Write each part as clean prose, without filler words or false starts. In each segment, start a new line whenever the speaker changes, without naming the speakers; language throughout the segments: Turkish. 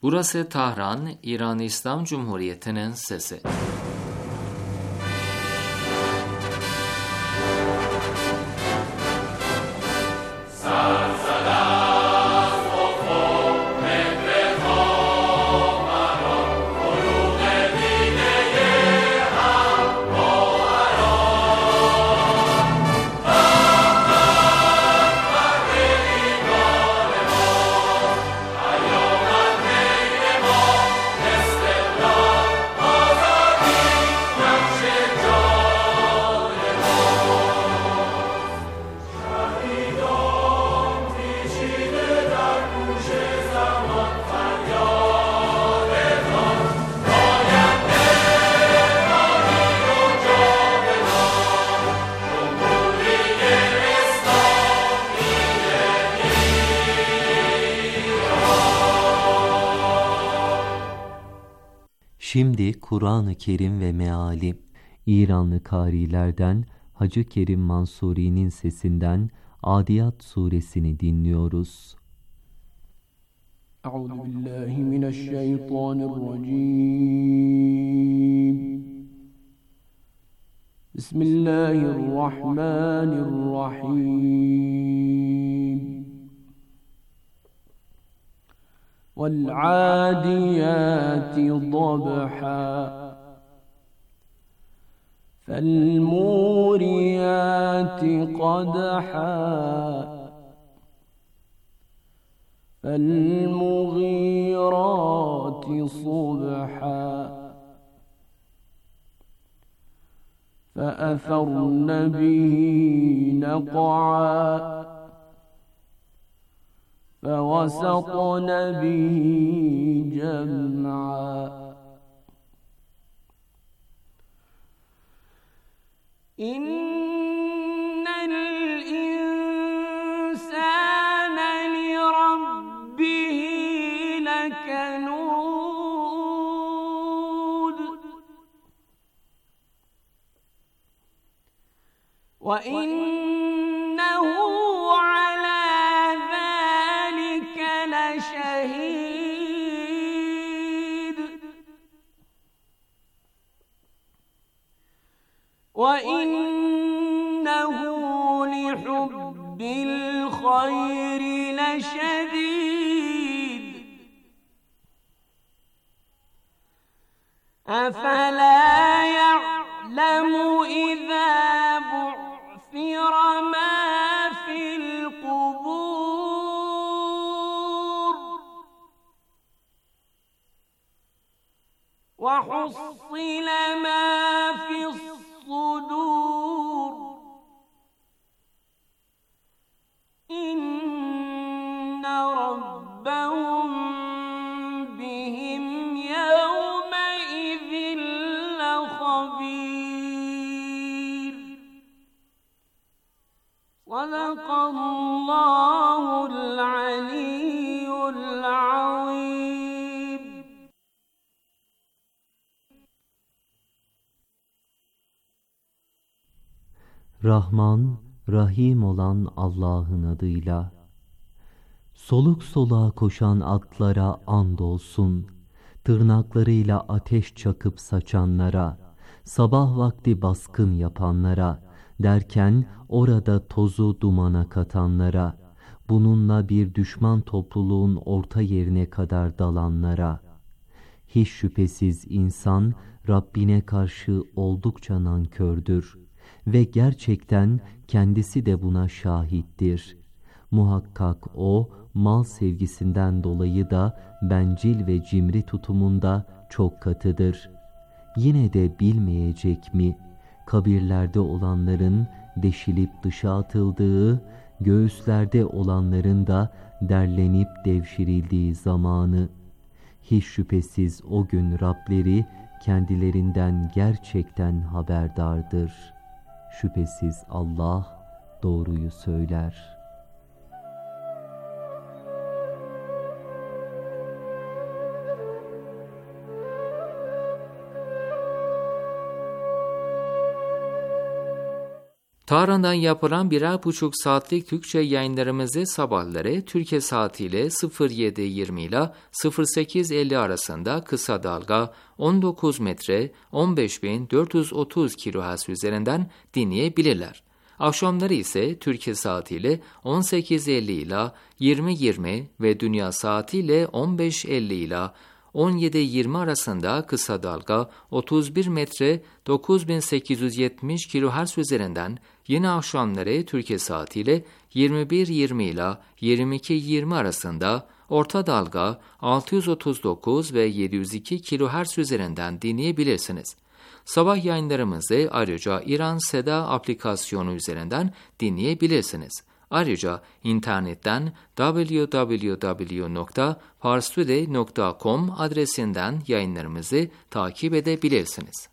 Burası Tahran, İran İslam Cumhuriyeti'nin sesi.
Şimdi Kur'an-ı Kerim ve meali, İranlı karilerden Hacı Kerim Mansuri'nin sesinden Adiyat suresini dinliyoruz.
Euzubillahimineşşeytanirracim. Bismillahirrahmanirrahim. وَالْعَادِيَاتِ ضَبْحًا فَالْمُورِيَاتِ قَدْحًا فَالْمُغِيرَاتِ صُبْحًا فَأَثَرْنَ بِهِ نَقْعًا فَوَسَطْنَ بِهِ جَمْعًا إِنَّ الْإِنسَانَ لِرَبِّهِ لَكَنُودٌ وَإِنَّهُ شهيد وإنه لحب الخير لشديد أفلا يعلم إذا بعثر ما في القبور وحصل ما في الصدور إن ربهم بهم يومئذ لخبير صدق الله العلي العظيم.
Rahman, Rahim olan Allah'ın adıyla. Soluk soluğa koşan atlara andolsun, tırnaklarıyla ateş çakıp saçanlara, sabah vakti baskın yapanlara, derken orada tozu dumana katanlara, bununla bir düşman topluluğun orta yerine kadar dalanlara. Hiç şüphesiz insan Rabbine karşı oldukça nankördür ve gerçekten kendisi de buna şahittir. Muhakkak o, mal sevgisinden dolayı da bencil ve cimri tutumunda çok katıdır. Yine de bilmeyecek mi, kabirlerde olanların deşilip dışa atıldığı, göğüslerde olanların da derlenip devşirildiği zamanı. Hiç şüphesiz o gün Rableri kendilerinden gerçekten haberdardır. Şüphesiz Allah doğruyu söyler.
Tahran'dan yapılan 1,5 saatlik Türkçe yayınlarımızı sabahları Türkiye saatiyle 07:20 ile 08:50 arasında kısa dalga 19 metre 15.430 kHz üzerinden dinleyebilirler. Akşamları ise Türkiye saatiyle 18:50 ile 20:20 ve dünya saatiyle 15:50 ile 17:20 arasında kısa dalga 31 metre 9870 kHz üzerinden, yine akşamları Türkiye saatiyle 21:20 ile 22:20 arasında orta dalga 639 ve 702 kHz üzerinden dinleyebilirsiniz. Sabah yayınlarımızı ayrıca İran Seda aplikasyonu üzerinden dinleyebilirsiniz. Ayrıca internetten www.parstoday.com adresinden yayınlarımızı takip edebilirsiniz.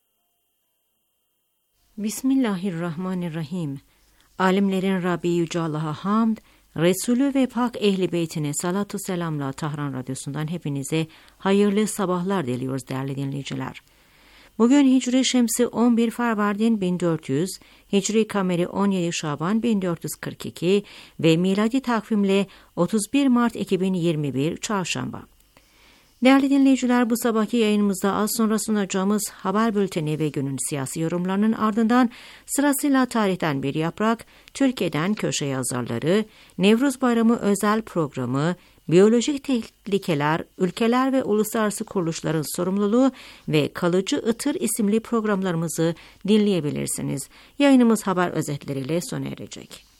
Bismillahirrahmanirrahim. Alimlerin Rabbi Yüce Allah'a hamd, Resulü ve Pak Ehli Beytine salatu selamla Tahran Radyosu'ndan hepinize hayırlı sabahlar diliyoruz değerli dinleyiciler. Bugün Hicri Şemsi 11 Farvardin 1400, Hicri Kameri 17 Şaban 1442 ve miladi takvimle 31 Mart 2021 Çarşamba. Değerli dinleyiciler, bu sabahki yayınımızda az sonra sunacağımız haber bülteni ve günün siyasi yorumlarının ardından sırasıyla tarihten bir yaprak, Türkiye'den köşe yazarları, Nevruz Bayramı özel programı, biyolojik tehlikeler, ülkeler ve uluslararası kuruluşların sorumluluğu ve Kalıcı Itır isimli programlarımızı dinleyebilirsiniz. Yayınımız haber özetleriyle sona erecek.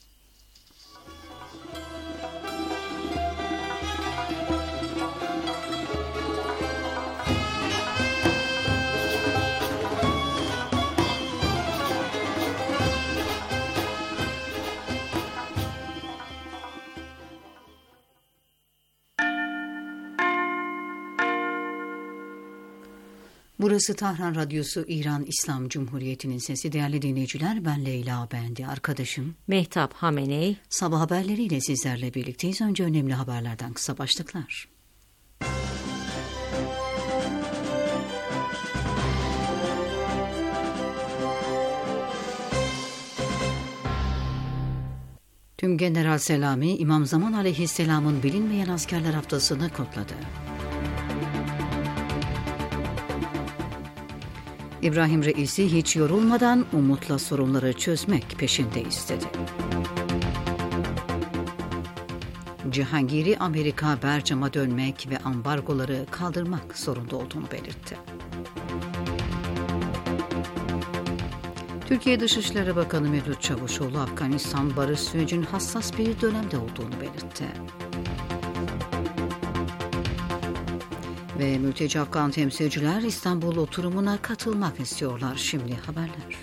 Burası Tahran Radyosu, İran İslam Cumhuriyeti'nin sesi. Değerli dinleyiciler, ben Leyla Bendi, arkadaşım
Mehtap Hameney.
Sabah haberleriyle sizlerle birlikteyiz. Önce önemli haberlerden kısa başlıklar. Tümgeneral Selami, İmam Zaman Aleyhisselam'ın bilinmeyen askerler haftasını kutladı. İbrahim Reisi hiç yorulmadan umutla sorunları çözmek peşindeyiz dedi. Cihangiri, Amerika Bercam'a dönmek ve ambargoları kaldırmak zorunda olduğunu belirtti. Türkiye Dışişleri Bakanı Mevlüt Çavuşoğlu, Afganistan barış sürecinin hassas bir dönemde olduğunu belirtti. Ve mülteci Afgan temsilciler İstanbul oturumuna katılmak istiyorlar. Şimdi haberler.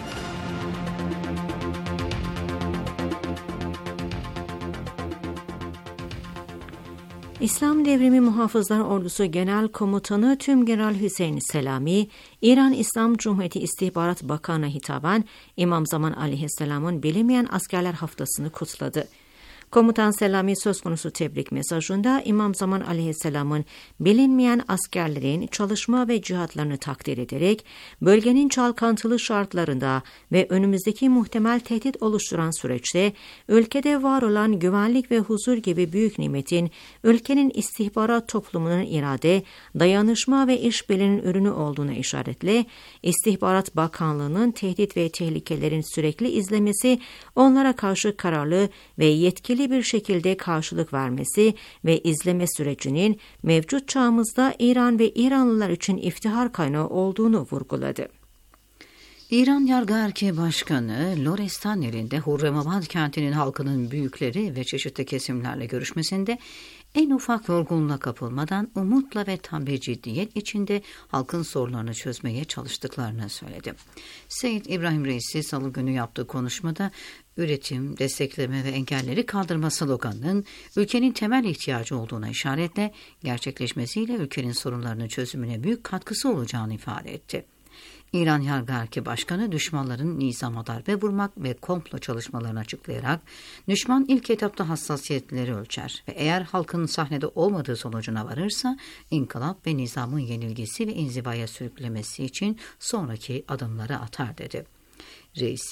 İslam Devrimi Muhafızlar Ordusu Genel Komutanı Tümgeneral Hüseyin Selami, İran İslam Cumhuriyeti İstihbarat Bakanı'na hitaben İmam Zaman Aleyhisselam'ın bilinmeyen askerler haftasını kutladı. Komutan Selami söz konusu tebrik mesajında İmam Zaman Aleyhisselam'ın bilinmeyen askerlerin çalışma ve cihatlarını takdir ederek bölgenin çalkantılı şartlarında ve önümüzdeki muhtemel tehdit oluşturan süreçte ülkede var olan güvenlik ve huzur gibi büyük nimetin ülkenin istihbarat toplumunun irade, dayanışma ve işbirliğinin ürünü olduğuna işaretle İstihbarat Bakanlığı'nın tehdit ve tehlikelerin sürekli izlemesi, onlara karşı kararlı ve yetkili bir şekilde karşılık vermesi ve izleme sürecinin mevcut çağımızda İran ve İranlılar için iftihar kaynağı olduğunu vurguladı.
İran Yargı Erkeği Başkanı Lorestan yerinde Hurremabad kentinin halkının büyükleri ve çeşitli kesimlerle görüşmesinde en ufak yorgunluğa kapılmadan umutla ve tam bir ciddiyet içinde halkın sorunlarını çözmeye çalıştıklarını söyledi. Seyyid İbrahim Reisi Salı günü yaptığı konuşmada üretim, destekleme ve engelleri kaldırma sloganının ülkenin temel ihtiyacı olduğuna işaretle gerçekleşmesiyle ülkenin sorunlarının çözümüne büyük katkısı olacağını ifade etti. İran Yargı Erkeği Başkanı düşmanların nizama darbe vurmak ve komplo çalışmalarını açıklayarak düşman ilk etapta hassasiyetleri ölçer ve eğer halkın sahnede olmadığı sonucuna varırsa inkılap ve nizamın yenilgisi ve inzivaya sürüklemesi için sonraki adımları atar dedi. Reisi,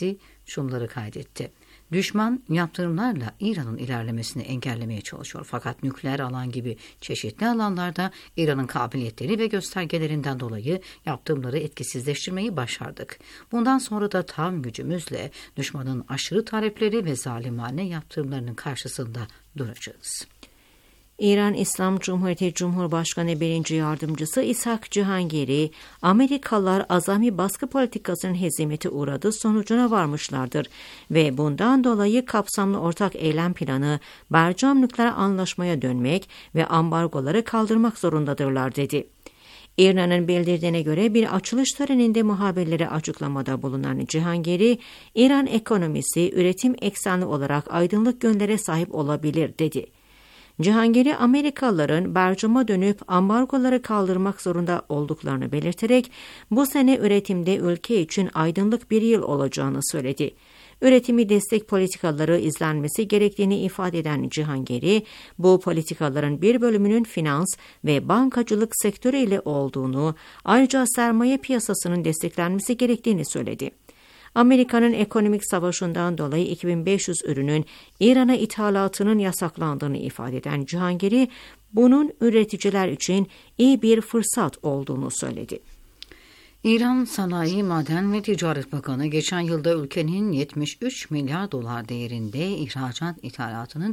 şunları kaydetti. Düşman yaptırımlarla İran'ın ilerlemesini engellemeye çalışıyor. Fakat nükleer alan gibi çeşitli alanlarda İran'ın kabiliyetleri ve göstergelerinden dolayı yaptırımları etkisizleştirmeyi başardık. Bundan sonra da tam gücümüzle düşmanın aşırı talepleri ve zalimane yaptırımlarının karşısında duracağız.
İran İslam Cumhuriyeti Cumhurbaşkanı 1. Yardımcısı İshak Cihangiri, Amerikalılar azami baskı politikasının hezimete uğradığı sonucuna varmışlardır ve bundan dolayı kapsamlı ortak eylem planı, Bercam nükleer anlaşmaya dönmek ve ambargoları kaldırmak zorundadırlar dedi. İran'ın bildirdiğine göre bir açılış töreninde muhabirlere açıklamada bulunan Cihangiri, İran ekonomisi üretim eksenli olarak aydınlık yönlere sahip olabilir dedi. Cihangiri, Amerikalıların Bercam'a dönüp ambargoları kaldırmak zorunda olduklarını belirterek bu sene üretimde ülke için aydınlık bir yıl olacağını söyledi. Üretimi destek politikaları izlenmesi gerektiğini ifade eden Cihangiri, bu politikaların bir bölümünün finans ve bankacılık sektörüyle olduğunu, ayrıca sermaye piyasasının desteklenmesi gerektiğini söyledi. Amerika'nın ekonomik savaşından dolayı 2500 ürünün İran'a ithalatının yasaklandığını ifade eden Cihangiri, bunun üreticiler için iyi bir fırsat olduğunu söyledi.
İran Sanayi, Maden ve Ticaret Bakanı geçen yılda ülkenin 73 milyar dolar değerinde ihracat ithalatının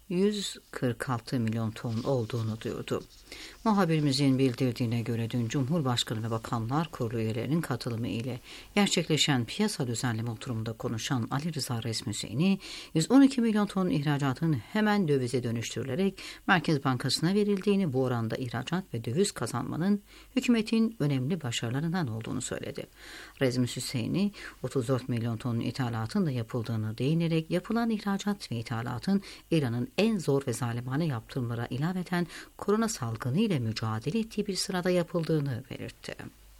146 milyon ton olduğunu duyurdu. Muhabirimizin bildirdiğine göre dün Cumhurbaşkanı ve Bakanlar Kurulu üyelerinin katılımı ile gerçekleşen piyasa düzenleme oturumunda konuşan Ali Rıza Resmüseyni, 112 milyon ton ihracatın hemen dövize dönüştürülerek Merkez Bankası'na verildiğini, bu oranda ihracat ve döviz kazanmanın hükümetin önemli başarılarından olduğunu söyledi. Resmüseyni, 34 milyon ton ithalatın da yapıldığını değinerek yapılan ihracat ve ithalatın İran'ın en zor ve zalimane yaptırımlara ilaveten korona salgını ile mücadele ettiği bir sırada yapıldığını belirtti.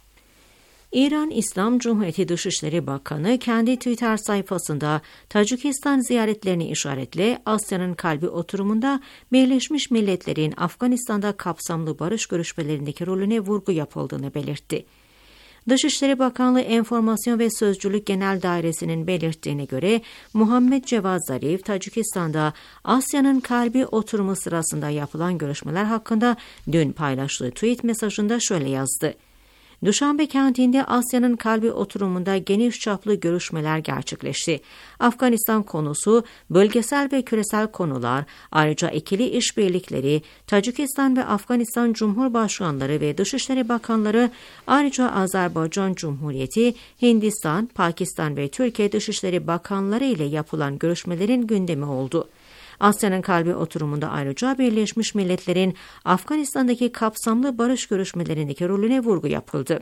İran İslam Cumhuriyeti Dışişleri Bakanı kendi Twitter sayfasında Tacikistan ziyaretlerini işaretle Asya'nın kalbi oturumunda Birleşmiş Milletler'in Afganistan'da kapsamlı barış görüşmelerindeki rolüne vurgu yapıldığını belirtti. Dışişleri Bakanlığı Enformasyon ve Sözcülük Genel Dairesi'nin belirttiğine göre Muhammed Cevad Zarif, Tacikistan'da Asya'nın kalbi oturumu sırasında yapılan görüşmeler hakkında dün paylaştığı tweet mesajında şöyle yazdı. Duşanbe kentinde Asya'nın kalbi oturumunda geniş çaplı görüşmeler gerçekleşti. Afganistan konusu, bölgesel ve küresel konular, ayrıca ikili işbirlikleri, Tacikistan ve Afganistan Cumhurbaşkanları ve Dışişleri Bakanları, ayrıca Azerbaycan Cumhuriyeti, Hindistan, Pakistan ve Türkiye Dışişleri Bakanları ile yapılan görüşmelerin gündemi oldu. Asya'nın kalbi oturumunda ayrıca Birleşmiş Milletler'in Afganistan'daki kapsamlı barış görüşmelerindeki rolüne vurgu yapıldı.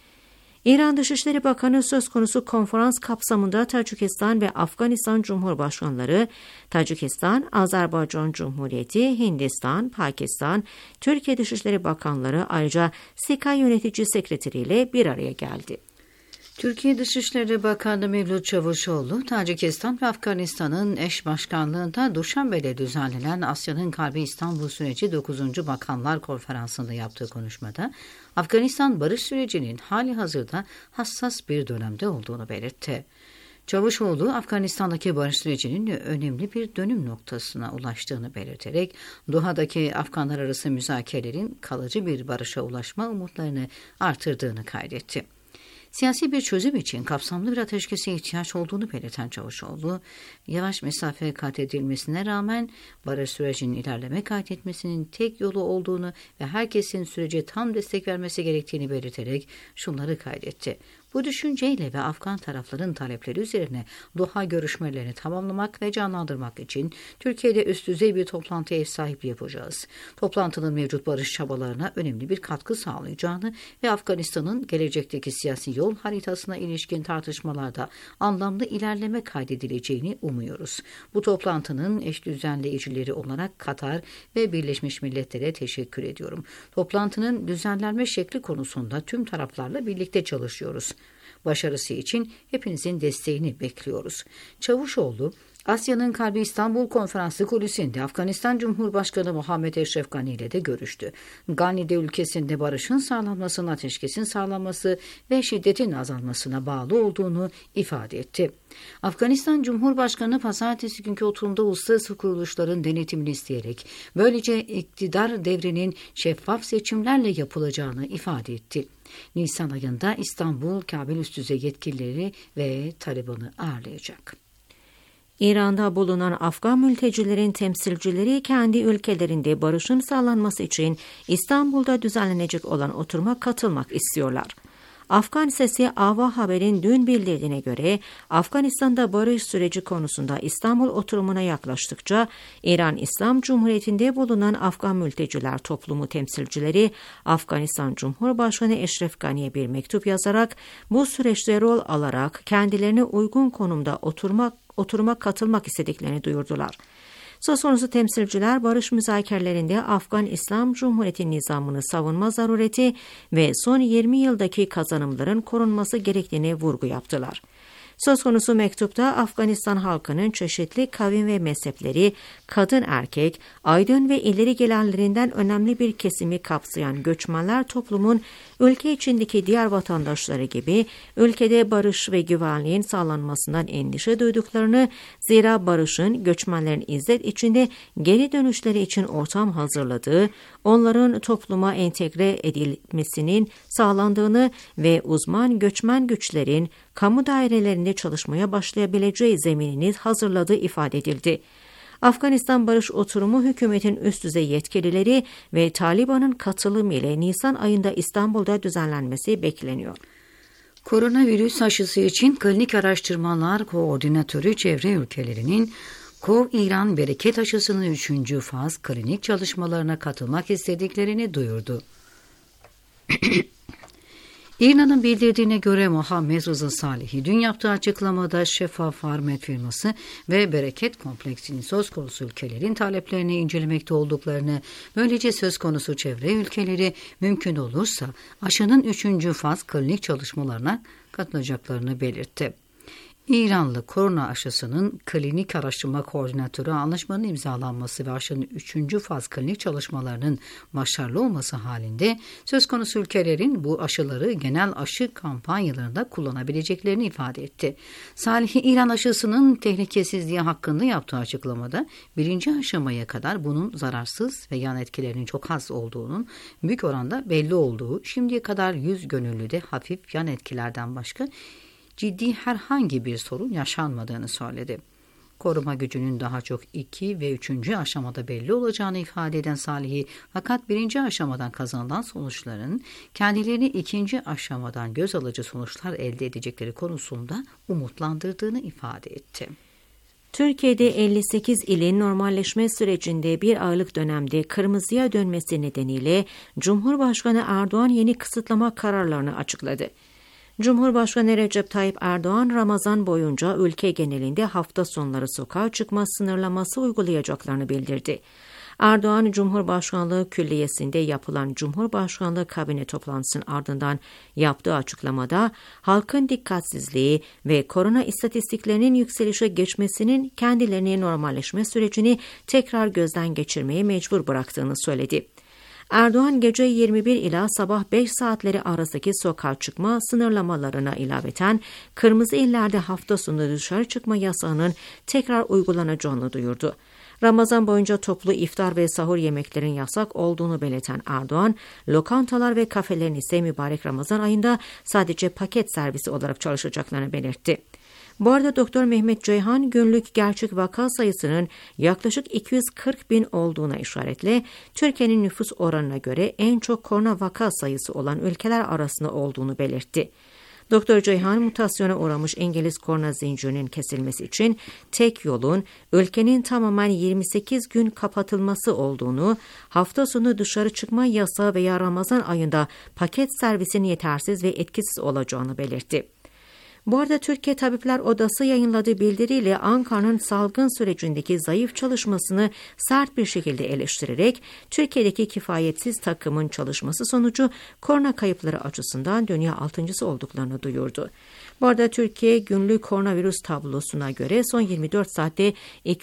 İran Dışişleri Bakanı söz konusu konferans kapsamında Tacikistan ve Afganistan Cumhurbaşkanları, Tacikistan, Azerbaycan Cumhuriyeti, Hindistan, Pakistan, Türkiye Dışişleri Bakanları, ayrıca SİKA Yönetici Sekreteri ile bir araya geldi.
Türkiye Dışişleri Bakanı Mevlüt Çavuşoğlu, Tacikistan ve Afganistan'ın eş başkanlığında Duşanbe'de düzenlenen Asya'nın Kalbi İstanbul Süreci 9. Bakanlar Konferansı'nda yaptığı konuşmada, Afganistan barış sürecinin hali hazırda hassas bir dönemde olduğunu belirtti. Çavuşoğlu, Afganistan'daki barış sürecinin önemli bir dönüm noktasına ulaştığını belirterek, Doha'daki Afganlar arası müzakerelerin kalıcı bir barışa ulaşma umutlarını artırdığını kaydetti. Siyasi bir çözüm için kapsamlı bir ateşkese ihtiyaç olduğunu belirten Çavuşoğlu, yavaş mesafe kat edilmesine rağmen barış sürecinin ilerleme kaydetmesinin tek yolu olduğunu ve herkesin sürece tam destek vermesi gerektiğini belirterek şunları kaydetti. Bu düşünceyle ve Afgan tarafların talepleri üzerine Doha görüşmelerini tamamlamak ve canlandırmak için Türkiye'de üst düzey bir toplantıya ev sahipliği yapacağız. Toplantının mevcut barış çabalarına önemli bir katkı sağlayacağını ve Afganistan'ın gelecekteki siyasi yol haritasına ilişkin tartışmalarda anlamlı ilerleme kaydedileceğini umuyoruz. Bu toplantının eş düzenleyicileri olarak Katar ve Birleşmiş Milletler'e teşekkür ediyorum. Toplantının düzenlenme şekli konusunda tüm taraflarla birlikte çalışıyoruz. Başarısı için hepinizin desteğini bekliyoruz. Çavuşoğlu, Asya'nın Kalbi İstanbul Konferansı kulisinde Afganistan Cumhurbaşkanı Muhammed Eşref Gani ile de görüştü. Gani de ülkesinde barışın sağlanmasına, ateşkesin sağlanması ve şiddetin azalmasına bağlı olduğunu ifade etti. Afganistan Cumhurbaşkanı pazartesi günkü oturumda uluslararası kuruluşların denetimini isteyerek böylece iktidar devrinin şeffaf seçimlerle yapılacağını ifade etti. Nisan ayında İstanbul, Kabil üst düzey yetkilileri ve Taliban'ı ağırlayacak.
İran'da bulunan Afgan mültecilerin temsilcileri kendi ülkelerinde barışın sağlanması için İstanbul'da düzenlenecek olan oturuma katılmak istiyorlar. Afgan Sesi Ava Haber'in dün bildirdiğine göre Afganistan'da barış süreci konusunda İstanbul oturumuna yaklaştıkça İran İslam Cumhuriyeti'nde bulunan Afgan mülteciler toplumu temsilcileri Afganistan Cumhurbaşkanı Eşref Gani'ye bir mektup yazarak bu süreçte rol alarak kendilerine uygun konumda oturuma katılmak istediklerini duyurdular. Söz konusu temsilciler barış müzakerelerinde Afgan İslam Cumhuriyeti nizamını savunma zarureti ve son 20 yıldaki kazanımların korunması gerektiğine vurgu yaptılar. Söz konusu mektupta Afganistan halkının çeşitli kavim ve mezhepleri, kadın erkek, aydın ve ileri gelenlerinden önemli bir kesimi kapsayan göçmenler toplumun ülke içindeki diğer vatandaşları gibi ülkede barış ve güvenliğin sağlanmasından endişe duyduklarını, zira barışın göçmenlerin izzet içinde geri dönüşleri için ortam hazırladığı, onların topluma entegre edilmesinin sağlandığını ve uzman göçmen güçlerin kamu dairelerinde çalışmaya başlayabileceği zeminini hazırladığı ifade edildi. Afganistan Barış Oturumu hükümetin üst düzey yetkilileri ve Taliban'ın katılımı ile Nisan ayında İstanbul'da düzenlenmesi bekleniyor.
Koronavirüs aşısı için Klinik Araştırmalar Koordinatörü çevre ülkelerinin İran bereket aşısının 3. faz klinik çalışmalarına katılmak istediklerini duyurdu. İran'ın bildirdiğine göre Muhammed Rıza Salehi dün yaptığı açıklamada Şeffaf Farmet firması ve Bereket Kompleksinin söz konusu ülkelerin taleplerini incelemekte olduklarını, böylece söz konusu çevre ülkeleri mümkün olursa aşının 3. faz klinik çalışmalarına katılacaklarını belirtti. İranlı korona aşısının klinik araştırma koordinatörü anlaşmanın imzalanması ve aşının 3. faz klinik çalışmalarının başarılı olması halinde söz konusu ülkelerin bu aşıları genel aşı kampanyalarında kullanabileceklerini ifade etti. Salih, İran aşısının tehlikesizliği hakkında yaptığı açıklamada 1. aşamaya kadar bunun zararsız ve yan etkilerinin çok az olduğunun büyük oranda belli olduğu, şimdiye kadar 100 gönüllüde hafif yan etkilerden başka ciddi herhangi bir sorun yaşanmadığını söyledi. Koruma gücünün daha çok 2 ve 3. aşamada belli olacağını ifade eden Salih, fakat 1. aşamadan kazanılan sonuçların kendilerini 2. aşamadan göz alıcı sonuçlar elde edecekleri konusunda umutlandırdığını ifade etti.
Türkiye'de 58 ilin normalleşme sürecinde bir aylık dönemde kırmızıya dönmesi nedeniyle Cumhurbaşkanı Erdoğan yeni kısıtlama kararlarını açıkladı. Cumhurbaşkanı Recep Tayyip Erdoğan, Ramazan boyunca ülke genelinde hafta sonları sokağa çıkma sınırlaması uygulayacaklarını bildirdi. Erdoğan, Cumhurbaşkanlığı Külliyesi'nde yapılan Cumhurbaşkanlığı kabine toplantısının ardından yaptığı açıklamada, halkın dikkatsizliği ve korona istatistiklerinin yükselişe geçmesinin kendilerini normalleşme sürecini tekrar gözden geçirmeye mecbur bıraktığını söyledi. Erdoğan, gece 21 ila sabah 5 saatleri arasındaki sokağa çıkma sınırlamalarına ilaveten kırmızı illerde hafta sonu dışarı çıkma yasağının tekrar uygulanacağını duyurdu. Ramazan boyunca toplu iftar ve sahur yemeklerin yasak olduğunu belirten Erdoğan, lokantalar ve kafelerin ise mübarek Ramazan ayında sadece paket servisi olarak çalışacaklarını belirtti. Bu arada Doktor Mehmet Ceyhan, günlük gerçek vaka sayısının yaklaşık 240 bin olduğuna işaretle, Türkiye'nin nüfus oranına göre en çok korona vaka sayısı olan ülkeler arasında olduğunu belirtti. Doktor Ceyhan, mutasyona uğramış İngiliz korona zincirinin kesilmesi için tek yolun ülkenin tamamen 28 gün kapatılması olduğunu, hafta sonu dışarı çıkma yasağı veya Ramazan ayında paket servisin yetersiz ve etkisiz olacağını belirtti. Bu arada Türkiye Tabipler Odası yayınladığı bildiriyle Ankara'nın salgın sürecindeki zayıf çalışmasını sert bir şekilde eleştirerek Türkiye'deki kifayetsiz takımın çalışması sonucu korona kayıpları açısından dünya 6.'sı olduklarını duyurdu. Bu arada Türkiye günlük koronavirüs tablosuna göre son 24 saatte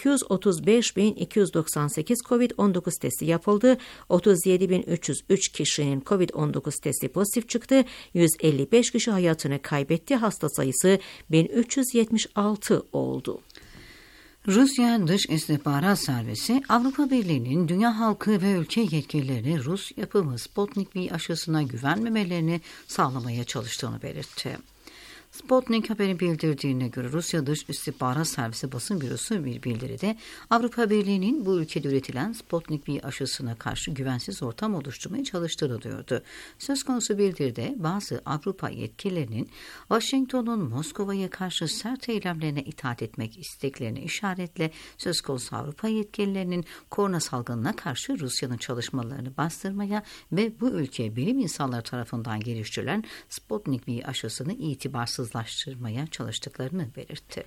235.298 COVID-19 testi yapıldı. 37.303 kişinin COVID-19 testi pozitif çıktı. 155 kişi hayatını kaybetti. Hasta sayısı 1376 oldu.
Rusya Dış İstihbarat Servisi, Avrupa Birliği'nin dünya halkı ve ülke yetkililerine Rus yapımı Sputnik V aşısına güvenmemelerini sağlamaya çalıştığını belirtti. Sputnik haberin bildirdiğine göre Rusya Dış İstihbarat Servisi basın bürosu bir bildiride Avrupa Birliği'nin bu ülkede üretilen Sputnik V aşısına karşı güvensiz ortam oluşturmaya çalıştığını duyurdu. Söz konusu bildiride bazı Avrupa yetkililerinin Washington'un Moskova'ya karşı sert eylemlerine itaat etmek isteklerini işaretle söz konusu Avrupa yetkililerinin korona salgınına karşı Rusya'nın çalışmalarını bastırmaya ve bu ülkeye bilim insanları tarafından geliştirilen Sputnik V aşısını itibarsızlaştırmaya çalıştıklarını belirtti.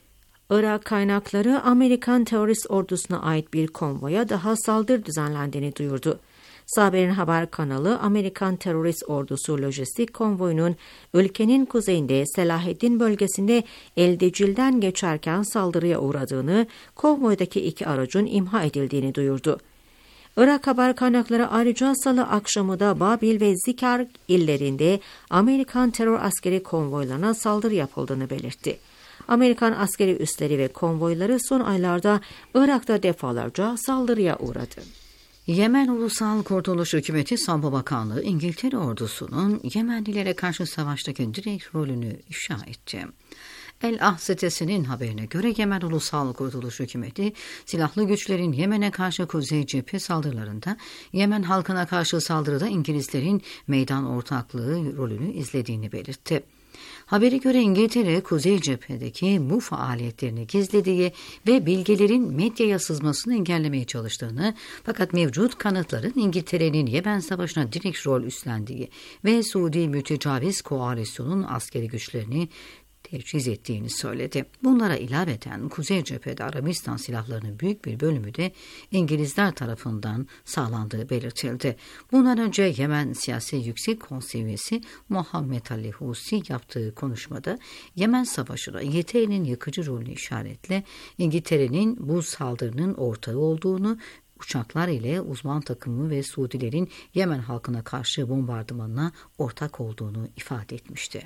Irak kaynakları Amerikan terörist ordusuna ait bir konvoya daha saldırı düzenlendiğini duyurdu. Saber'in haber kanalı Amerikan terörist ordusu lojistik konvoyunun ülkenin kuzeyinde Selaheddin bölgesinde Eldecil'den geçerken saldırıya uğradığını, konvoydaki 2 aracın imha edildiğini duyurdu. Irak haber kaynakları ayrıca Salı akşamı da Babil ve Zikar illerinde Amerikan terör askeri konvoylarına saldırı yapıldığını belirtti. Amerikan askeri üsleri ve konvoyları son aylarda Irak'ta defalarca saldırıya uğradı.
Yemen Ulusal Kurtuluş Hükümeti Savunma Bakanlığı, İngiltere ordusunun Yemenlilere karşı savaştaki direkt rolünü ifşa etti. El-Ah sitesinin haberine göre Yemen Ulusal Kurtuluş Hükümeti, silahlı güçlerin Yemen'e karşı kuzey cephe saldırılarında, Yemen halkına karşı saldırıda İngilizlerin meydan ortaklığı rolünü izlediğini belirtti. Habere göre İngiltere, kuzey cephedeki bu faaliyetlerini gizlediği ve bilgilerin medyaya sızmasını engellemeye çalıştığını, fakat mevcut kanıtların İngiltere'nin Yemen Savaşı'na direkt rol üstlendiği ve Suudi Mütecaviz Koalisyon'un askeri güçlerini teçhiz ettiğini söyledi. Bunlara ilaveten Kuzey Cephede Arabistan silahlarının büyük bir bölümü de İngilizler tarafından sağlandığı belirtildi. Bundan önce Yemen Siyasi Yüksek Konsey üyesi Muhammed Ali Husi yaptığı konuşmada Yemen Savaşı'na İngiltere'nin yıkıcı rolünü işaretle İngiltere'nin bu saldırının ortağı olduğunu, uçaklar ile uzman takımı ve Suudilerin Yemen halkına karşı bombardımanına ortak olduğunu ifade etmişti.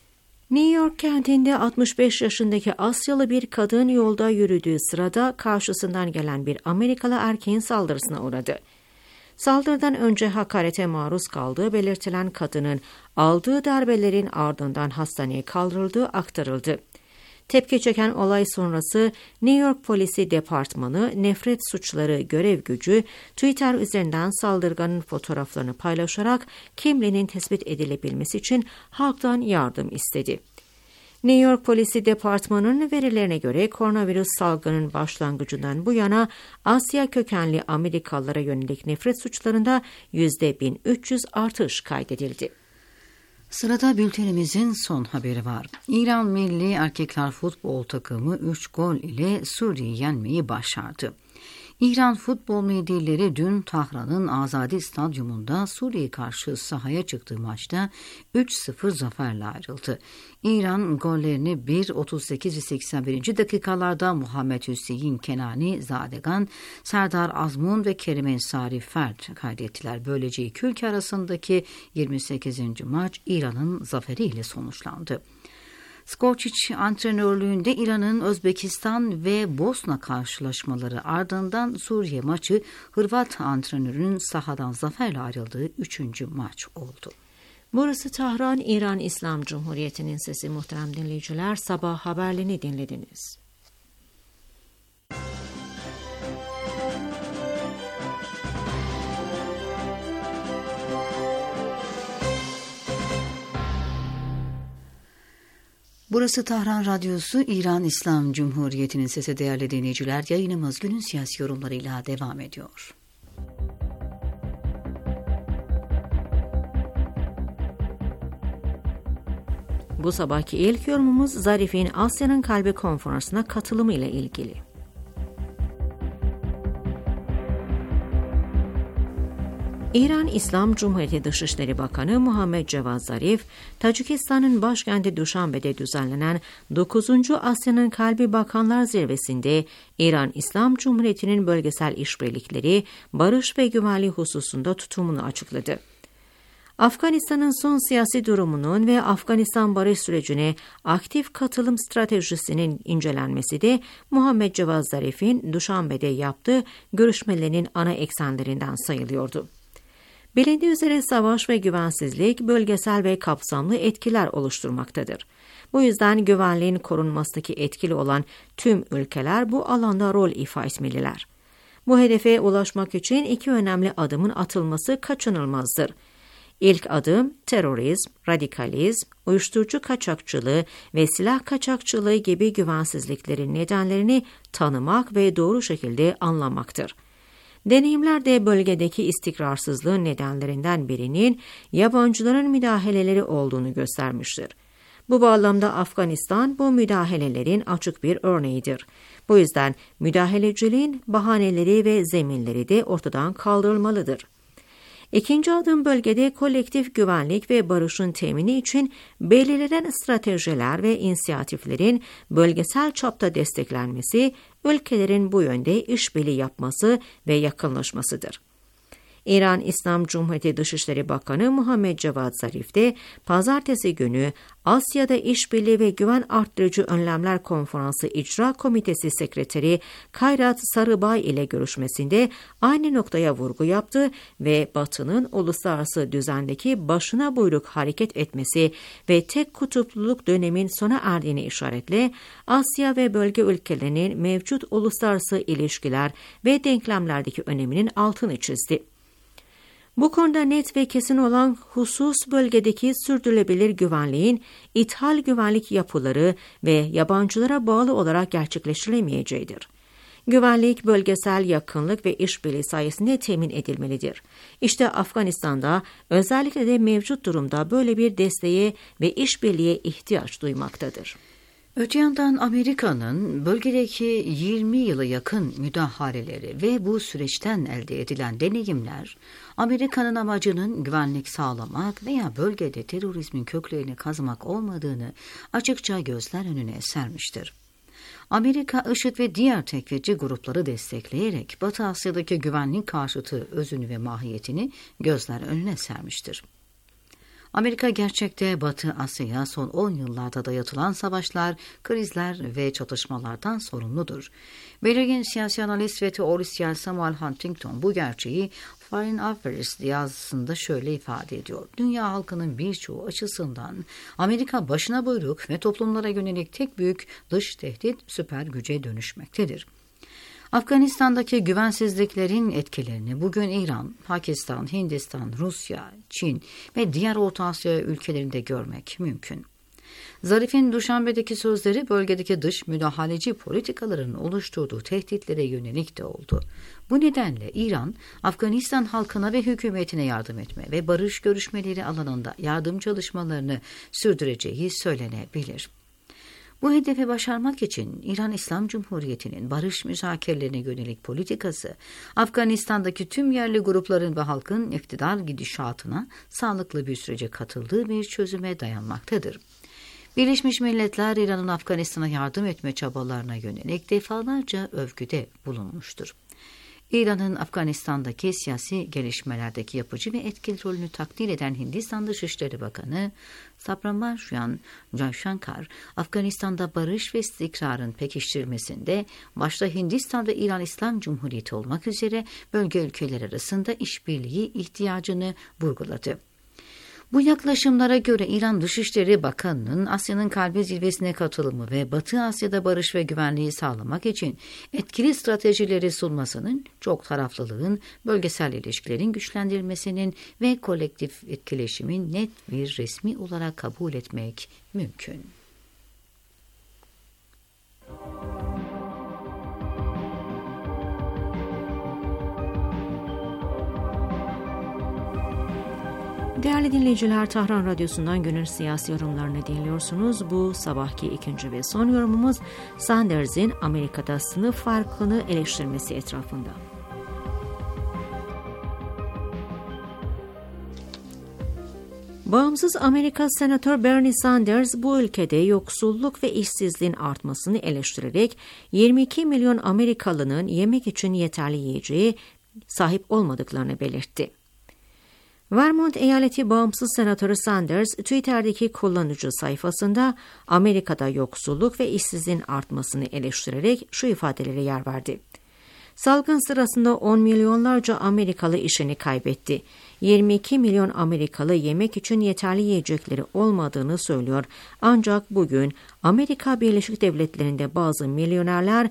New York kentinde 65 yaşındaki Asyalı bir kadın yolda yürüdüğü sırada karşısından gelen bir Amerikalı erkeğin saldırısına uğradı. Saldırıdan önce hakarete maruz kaldığı belirtilen kadının aldığı darbelerin ardından hastaneye kaldırıldığı aktarıldı. Tepki çeken olay sonrası New York Polisi Departmanı Nefret Suçları Görev Gücü Twitter üzerinden saldırganın fotoğraflarını paylaşarak kimliğinin tespit edilebilmesi için halktan yardım istedi. New York Polisi Departmanı'nın verilerine göre koronavirüs salgının başlangıcından bu yana Asya kökenli Amerikalılara yönelik nefret suçlarında %1300 artış kaydedildi.
Sırada bültenimizin son haberi var. İran milli erkekler futbol takımı 3 gol ile Suriye'yi yenmeyi başardı. İran futbol millileri dün Tahran'ın Azadi Stadyumunda Suriye karşı sahaya çıktığı maçta 3-0 zaferle ayrıldı. İran gollerini 1, 38 ve 81. dakikalarda Muhammed Hüseyin Kenani Zadegan, Serdar Azmun ve Kerim Ensari Fert kaydettiler. Böylece iki ülke arasındaki 28. maç İran'ın zaferiyle sonuçlandı. Skorčić antrenörlüğünde İran'ın Özbekistan ve Bosna karşılaşmaları ardından Suriye maçı Hırvat antrenörünün sahadan zaferle ayrıldığı 3. maç oldu.
Burası Tahran, İran İslam Cumhuriyeti'nin sesi. Muhterem dinleyiciler, sabah haberlerini dinlediniz.
Burası Tahran Radyosu, İran İslam Cumhuriyeti'nin sesi. Değerli dinleyiciler, yayınımız günün siyasi yorumlarıyla devam ediyor.
Bu sabahki ilk yorumumuz Zarif'in Asya'nın Kalbi konferansına katılımı ile ilgili. İran İslam Cumhuriyeti Dışişleri Bakanı Muhammed Cevat Zarif, Tacikistan'ın başkenti Duşanbe'de düzenlenen 9. Asya'nın Kalbi Bakanlar Zirvesi'nde İran İslam Cumhuriyeti'nin bölgesel işbirlikleri, barış ve güvenlik hususunda tutumunu açıkladı. Afganistan'ın son siyasi durumunun ve Afganistan barış sürecine aktif katılım stratejisinin incelenmesi de Muhammed Cevat Zarif'in Duşanbe'de yaptığı görüşmelerinin ana eksenlerinden sayılıyordu. Bilindiği üzere savaş ve güvensizlik bölgesel ve kapsamlı etkiler oluşturmaktadır. Bu yüzden güvenliğin korunmasındaki etkili olan tüm ülkeler bu alanda rol ifa etmeliler. Bu hedefe ulaşmak için iki önemli adımın atılması kaçınılmazdır. İlk adım terörizm, radikalizm, uyuşturucu kaçakçılığı ve silah kaçakçılığı gibi güvensizliklerin nedenlerini tanımak ve doğru şekilde anlamaktır. Deneyimler de bölgedeki istikrarsızlığın nedenlerinden birinin yabancıların müdahaleleri olduğunu göstermiştir. Bu bağlamda Afganistan bu müdahalelerin açık bir örneğidir. Bu yüzden müdahaleciliğin bahaneleri ve zeminleri de ortadan kaldırılmalıdır. İkinci adım bölgede kolektif güvenlik ve barışın temini için belirlenen stratejiler ve inisiyatiflerin bölgesel çapta desteklenmesi, ülkelerin bu yönde işbirliği yapması ve yakınlaşmasıdır. İran İslam Cumhuriyeti Dışişleri Bakanı Muhammed Cevat Zarif de pazartesi günü Asya'da İşbirliği ve Güven Arttırıcı Önlemler Konferansı İcra Komitesi Sekreteri Kayrat Sarıbay ile görüşmesinde aynı noktaya vurgu yaptı ve Batı'nın uluslararası düzendeki başına buyruk hareket etmesi ve tek kutupluluk dönemin sona erdiğini işaretle Asya ve bölge ülkelerinin mevcut uluslararası ilişkiler ve denklemlerdeki öneminin altını çizdi. Bu konuda net ve kesin olan husus bölgedeki sürdürülebilir güvenliğin ithal güvenlik yapıları ve yabancılara bağlı olarak gerçekleştirilemeyeceğidir. Güvenlik, bölgesel yakınlık ve işbirliği sayesinde temin edilmelidir. İşte Afganistan'da özellikle de mevcut durumda böyle bir desteğe ve işbirliğe ihtiyaç duymaktadır.
Öte yandan Amerika'nın bölgedeki 20 yıla yakın müdahaleleri ve bu süreçten elde edilen deneyimler, Amerika'nın amacının güvenlik sağlamak veya bölgede terörizmin köklerini kazımak olmadığını açıkça gözler önüne sermiştir. Amerika, IŞİD ve diğer tekfirci grupları destekleyerek Batı Asya'daki güvenlik karşıtı özünü ve mahiyetini gözler önüne sermiştir. Amerika gerçekte Batı Asya'ya son 10 yıllarda dayatılan savaşlar, krizler ve çatışmalardan sorumludur. Belirgin siyasi analist ve teorisyen Samuel Huntington bu gerçeği Foreign Affairs yazısında şöyle ifade ediyor. Dünya halkının birçoğu açısından Amerika başına buyruk ve toplumlara yönelik tek büyük dış tehdit süper güce dönüşmektedir. Afganistan'daki güvensizliklerin etkilerini bugün İran, Pakistan, Hindistan, Rusya, Çin ve diğer Orta Asya ülkelerinde görmek mümkün. Zarif'in Duşanbe'deki sözleri bölgedeki dış müdahaleci politikaların oluşturduğu tehditlere yönelik de oldu. Bu nedenle İran, Afganistan halkına ve hükümetine yardım etme ve barış görüşmeleri alanında yardım çalışmalarını sürdüreceği söylenebilir. Bu hedefe başarmak için İran İslam Cumhuriyeti'nin barış müzakerelerine yönelik politikası, Afganistan'daki tüm yerli grupların ve halkın iktidar gidişatına sağlıklı bir sürece katıldığı bir çözüme dayanmaktadır. Birleşmiş Milletler, İran'ın Afganistan'a yardım etme çabalarına yönelik defalarca övgüde bulunmuştur. İran'ın Afganistan'daki siyasi gelişmelerdeki yapıcı ve etkili rolünü takdir eden Hindistan Dışişleri Bakanı Subramanyam Jaishankar, Afganistan'da barış ve istikrarın pekiştirilmesinde başta Hindistan ve İran İslam Cumhuriyeti olmak üzere bölge ülkeler arasında işbirliği ihtiyacını vurguladı. Bu yaklaşımlara göre İran Dışişleri Bakanı'nın Asya'nın Kalbi Zirvesi'ne katılımı ve Batı Asya'da barış ve güvenliği sağlamak için etkili stratejileri sunmasının, çok taraflılığın, bölgesel ilişkilerin güçlendirilmesinin ve kolektif etkileşimin net bir resmi olarak kabul etmek mümkün.
Değerli dinleyiciler, Tahran Radyosu'ndan günün siyasi yorumlarını dinliyorsunuz. Bu sabahki ikinci ve son yorumumuz Sanders'in Amerika'da sınıf farkını eleştirmesi etrafında. Bağımsız Amerika Senatör Bernie Sanders bu ülkede yoksulluk ve işsizliğin artmasını eleştirerek 22 milyon Amerikalının yemek için yeterli yiyeceğe sahip olmadıklarını belirtti. Vermont Eyaleti Bağımsız Senatörü Sanders, Twitter'daki kullanıcı sayfasında Amerika'da yoksulluk ve işsizliğin artmasını eleştirerek şu ifadelere yer verdi. Salgın sırasında 10 milyonlarca Amerikalı işini kaybetti. 22 milyon Amerikalı yemek için yeterli yiyecekleri olmadığını söylüyor. Ancak bugün Amerika Birleşik Devletleri'nde bazı milyonerler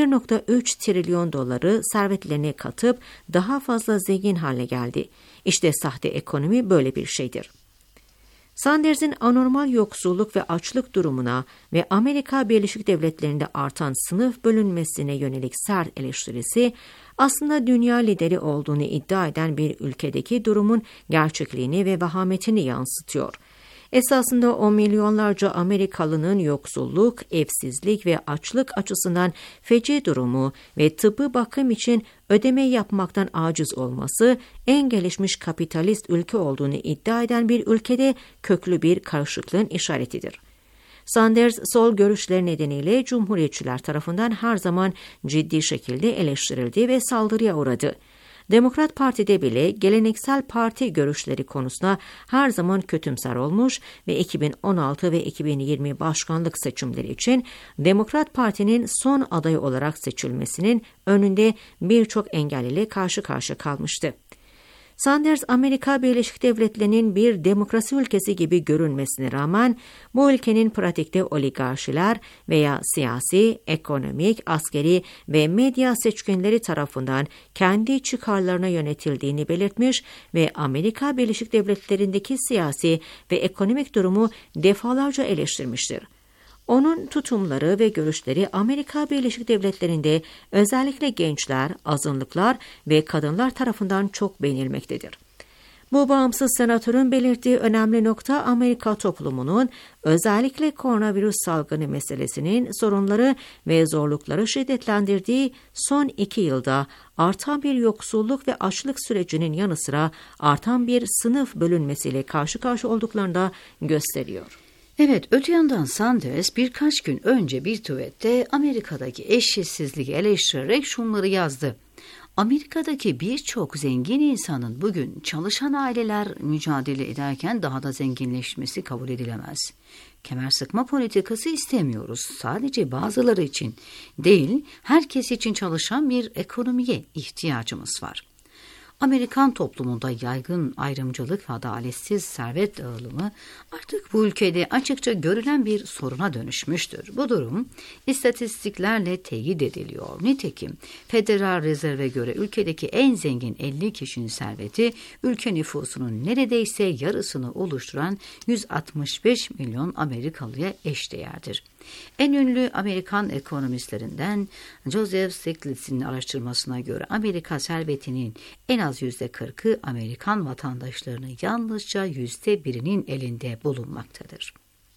1,3 trilyon doları servetlerine katıp daha fazla zengin hale geldi. İşte sahte ekonomi böyle bir şeydir. Sanders'in anormal yoksulluk ve açlık durumuna ve Amerika Birleşik Devletleri'nde artan sınıf bölünmesine yönelik sert eleştirisi, aslında dünya lideri olduğunu iddia eden bir ülkedeki durumun gerçekliğini ve vehametini yansıtıyor. Esasında o milyonlarca Amerikalının yoksulluk, evsizlik ve açlık açısından feci durumu ve tıbbi bakım için ödeme yapmaktan aciz olması, en gelişmiş kapitalist ülke olduğunu iddia eden bir ülkede köklü bir karışıklığın işaretidir. Sanders, sol görüşleri nedeniyle Cumhuriyetçiler tarafından her zaman ciddi şekilde eleştirildi ve saldırıya uğradı. Demokrat Parti'de bile geleneksel parti görüşleri konusunda her zaman kötümser olmuş ve 2016 ve 2020 başkanlık seçimleri için Demokrat Parti'nin son adayı olarak seçilmesinin önünde birçok engel ile karşı karşıya kalmıştı. Sanders, Amerika Birleşik Devletleri'nin bir demokrasi ülkesi gibi görünmesine rağmen bu ülkenin pratikte oligarşiler veya siyasi, ekonomik, askeri ve medya seçkinleri tarafından kendi çıkarlarına yönetildiğini belirtmiş ve Amerika Birleşik Devletleri'ndeki siyasi ve ekonomik durumu defalarca eleştirmiştir. Onun tutumları ve görüşleri Amerika Birleşik Devletleri'nde özellikle gençler, azınlıklar ve kadınlar tarafından çok beğenilmektedir. Bu bağımsız senatörün belirttiği önemli nokta Amerika toplumunun özellikle koronavirüs salgını meselesinin sorunları ve zorlukları şiddetlendirdiği son 2 yılda artan bir yoksulluk ve açlık sürecinin yanı sıra artan bir sınıf bölünmesiyle karşı karşıya olduklarını da gösteriyor.
Evet, öte yandan Sanders birkaç gün önce bir tweette Amerika'daki eşitsizliği eleştirerek şunları yazdı. Amerika'daki birçok zengin insanın bugün çalışan aileler mücadele ederken daha da zenginleşmesi kabul edilemez. Kemer sıkma politikası istemiyoruz. Sadece bazıları için değil, herkes için çalışan bir ekonomiye ihtiyacımız var. Amerikan toplumunda yaygın ayrımcılık ve adaletsiz servet dağılımı artık bu ülkede açıkça görülen bir soruna dönüşmüştür. Bu durum istatistiklerle teyit ediliyor. Nitekim Federal Rezerv'e göre ülkedeki en zengin 50 kişinin serveti ülke nüfusunun neredeyse yarısını oluşturan 165 milyon Amerikalıya eşdeğerdir. En ünlü Amerikan ekonomistlerinden Joseph Stiglitz'in araştırmasına göre Amerika servetinin en az %40'ı Amerikan vatandaşlarının yalnızca %1'inin elinde bulunmaktadır.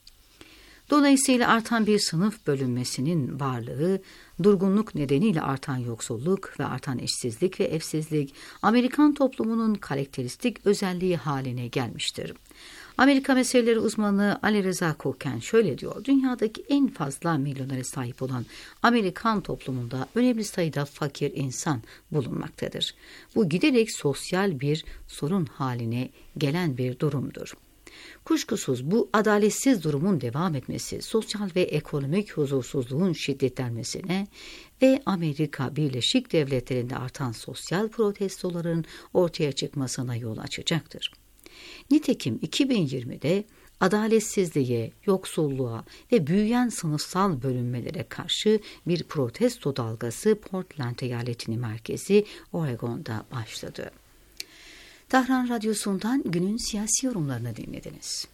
Dolayısıyla artan bir sınıf bölünmesinin varlığı, durgunluk nedeniyle artan yoksulluk ve artan işsizlik ve evsizlik Amerikan toplumunun karakteristik özelliği haline gelmiştir. Amerika meseleleri uzmanı Ali Reza Koken şöyle diyor: dünyadaki en fazla milyonere sahip olan Amerikan toplumunda önemli sayıda fakir insan bulunmaktadır. Bu giderek sosyal bir sorun haline gelen bir durumdur. Kuşkusuz bu adaletsiz durumun devam etmesi, sosyal ve ekonomik huzursuzluğun şiddetlenmesine ve Amerika Birleşik Devletleri'nde artan sosyal protestoların ortaya çıkmasına yol açacaktır. Nitekim 2020'de adaletsizliğe, yoksulluğa ve büyüyen sınıfsal bölünmelere karşı bir protesto dalgası Portland eyaletinin merkezi Oregon'da başladı. Tahran Radyosu'ndan günün siyasi yorumlarını dinlediniz.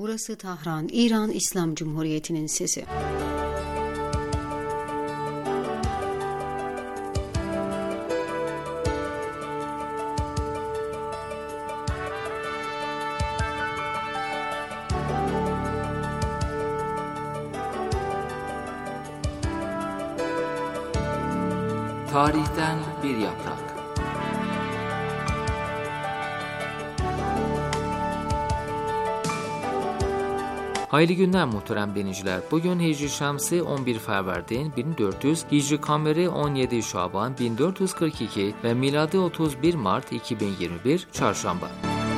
Burası Tahran, İran İslam Cumhuriyeti'nin sesi.
Tarihten bir yaprak. Hayırlı günler muhterem dinleyiciler. Bugün Hicri Şemsi 11 Feverdin 1400, Hicri Kameri 17 Şaban 1442 ve miladi 31 Mart 2021 Çarşamba.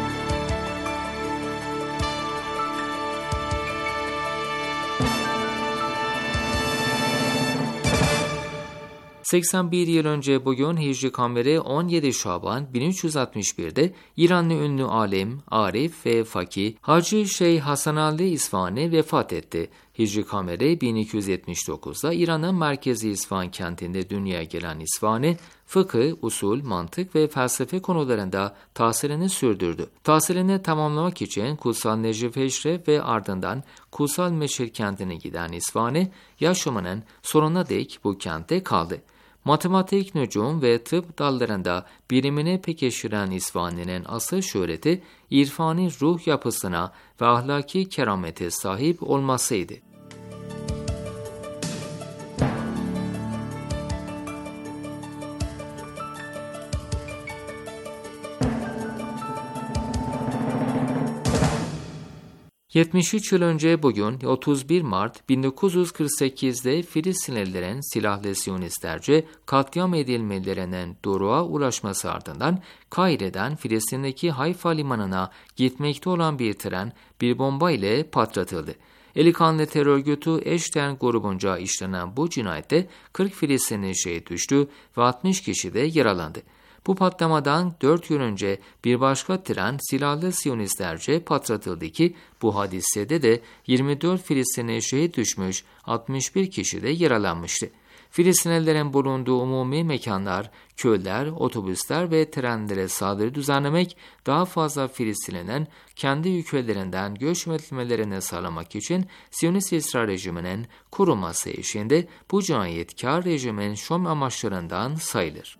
...81 yıl önce bugün Hicri Kameri 17 Şaban 1361'de İranlı ünlü alim, arif ve fakih Hacı Şeyh Hasan Ali İsfahani vefat etti. Hicri Kameri 1279'da İran'ın merkezi İsfahan kentinde dünyaya gelen İsfahani, fıkıh, usul, mantık ve felsefe konularında tahsilini sürdürdü. Tahsilini tamamlamak için Kutsal Necip Eşref ve ardından Kutsal Meşhir kentine giden İsfahani, yaşamının sonuna dek bu kentte kaldı. Matematik, nücum ve tıp dallarında bilimini pekiştiren İsfahani'nin asıl şöhreti, irfani ruh yapısına ve ahlaki keramete sahip olmasıydı. ...73 yıl önce bugün 31 Mart 1948'de Filistinlilerin silahlı Siyonistlerce katliam edilmelerinin doruğa ulaşması ardından Kahire'den Filistin'deki Hayfa limanına gitmekte olan bir tren bir bomba ile patlatıldı. Eli kanlı terör örgütü Eşten grubunca işlenen bu cinayette 40 Filistinli şehit düştü ve 60 kişi de yaralandı. Bu patlamadan 4 yıl önce bir başka tren silahlı Siyonistlerce patlatıldı ki bu hadisede de 24 Filistinli şehit düşmüş, 61 kişi de yaralanmıştı. Filistinlilerin bulunduğu umumi mekanlar, köyler, otobüsler ve trenlere saldırı düzenlemek, daha fazla Filistinlilerin kendi ülkelerinden göç etmelerini sağlamak için Siyonist İsrail rejiminin kurulması eşliğinde bu cinayetkar rejimin şom amaçlarından sayılır.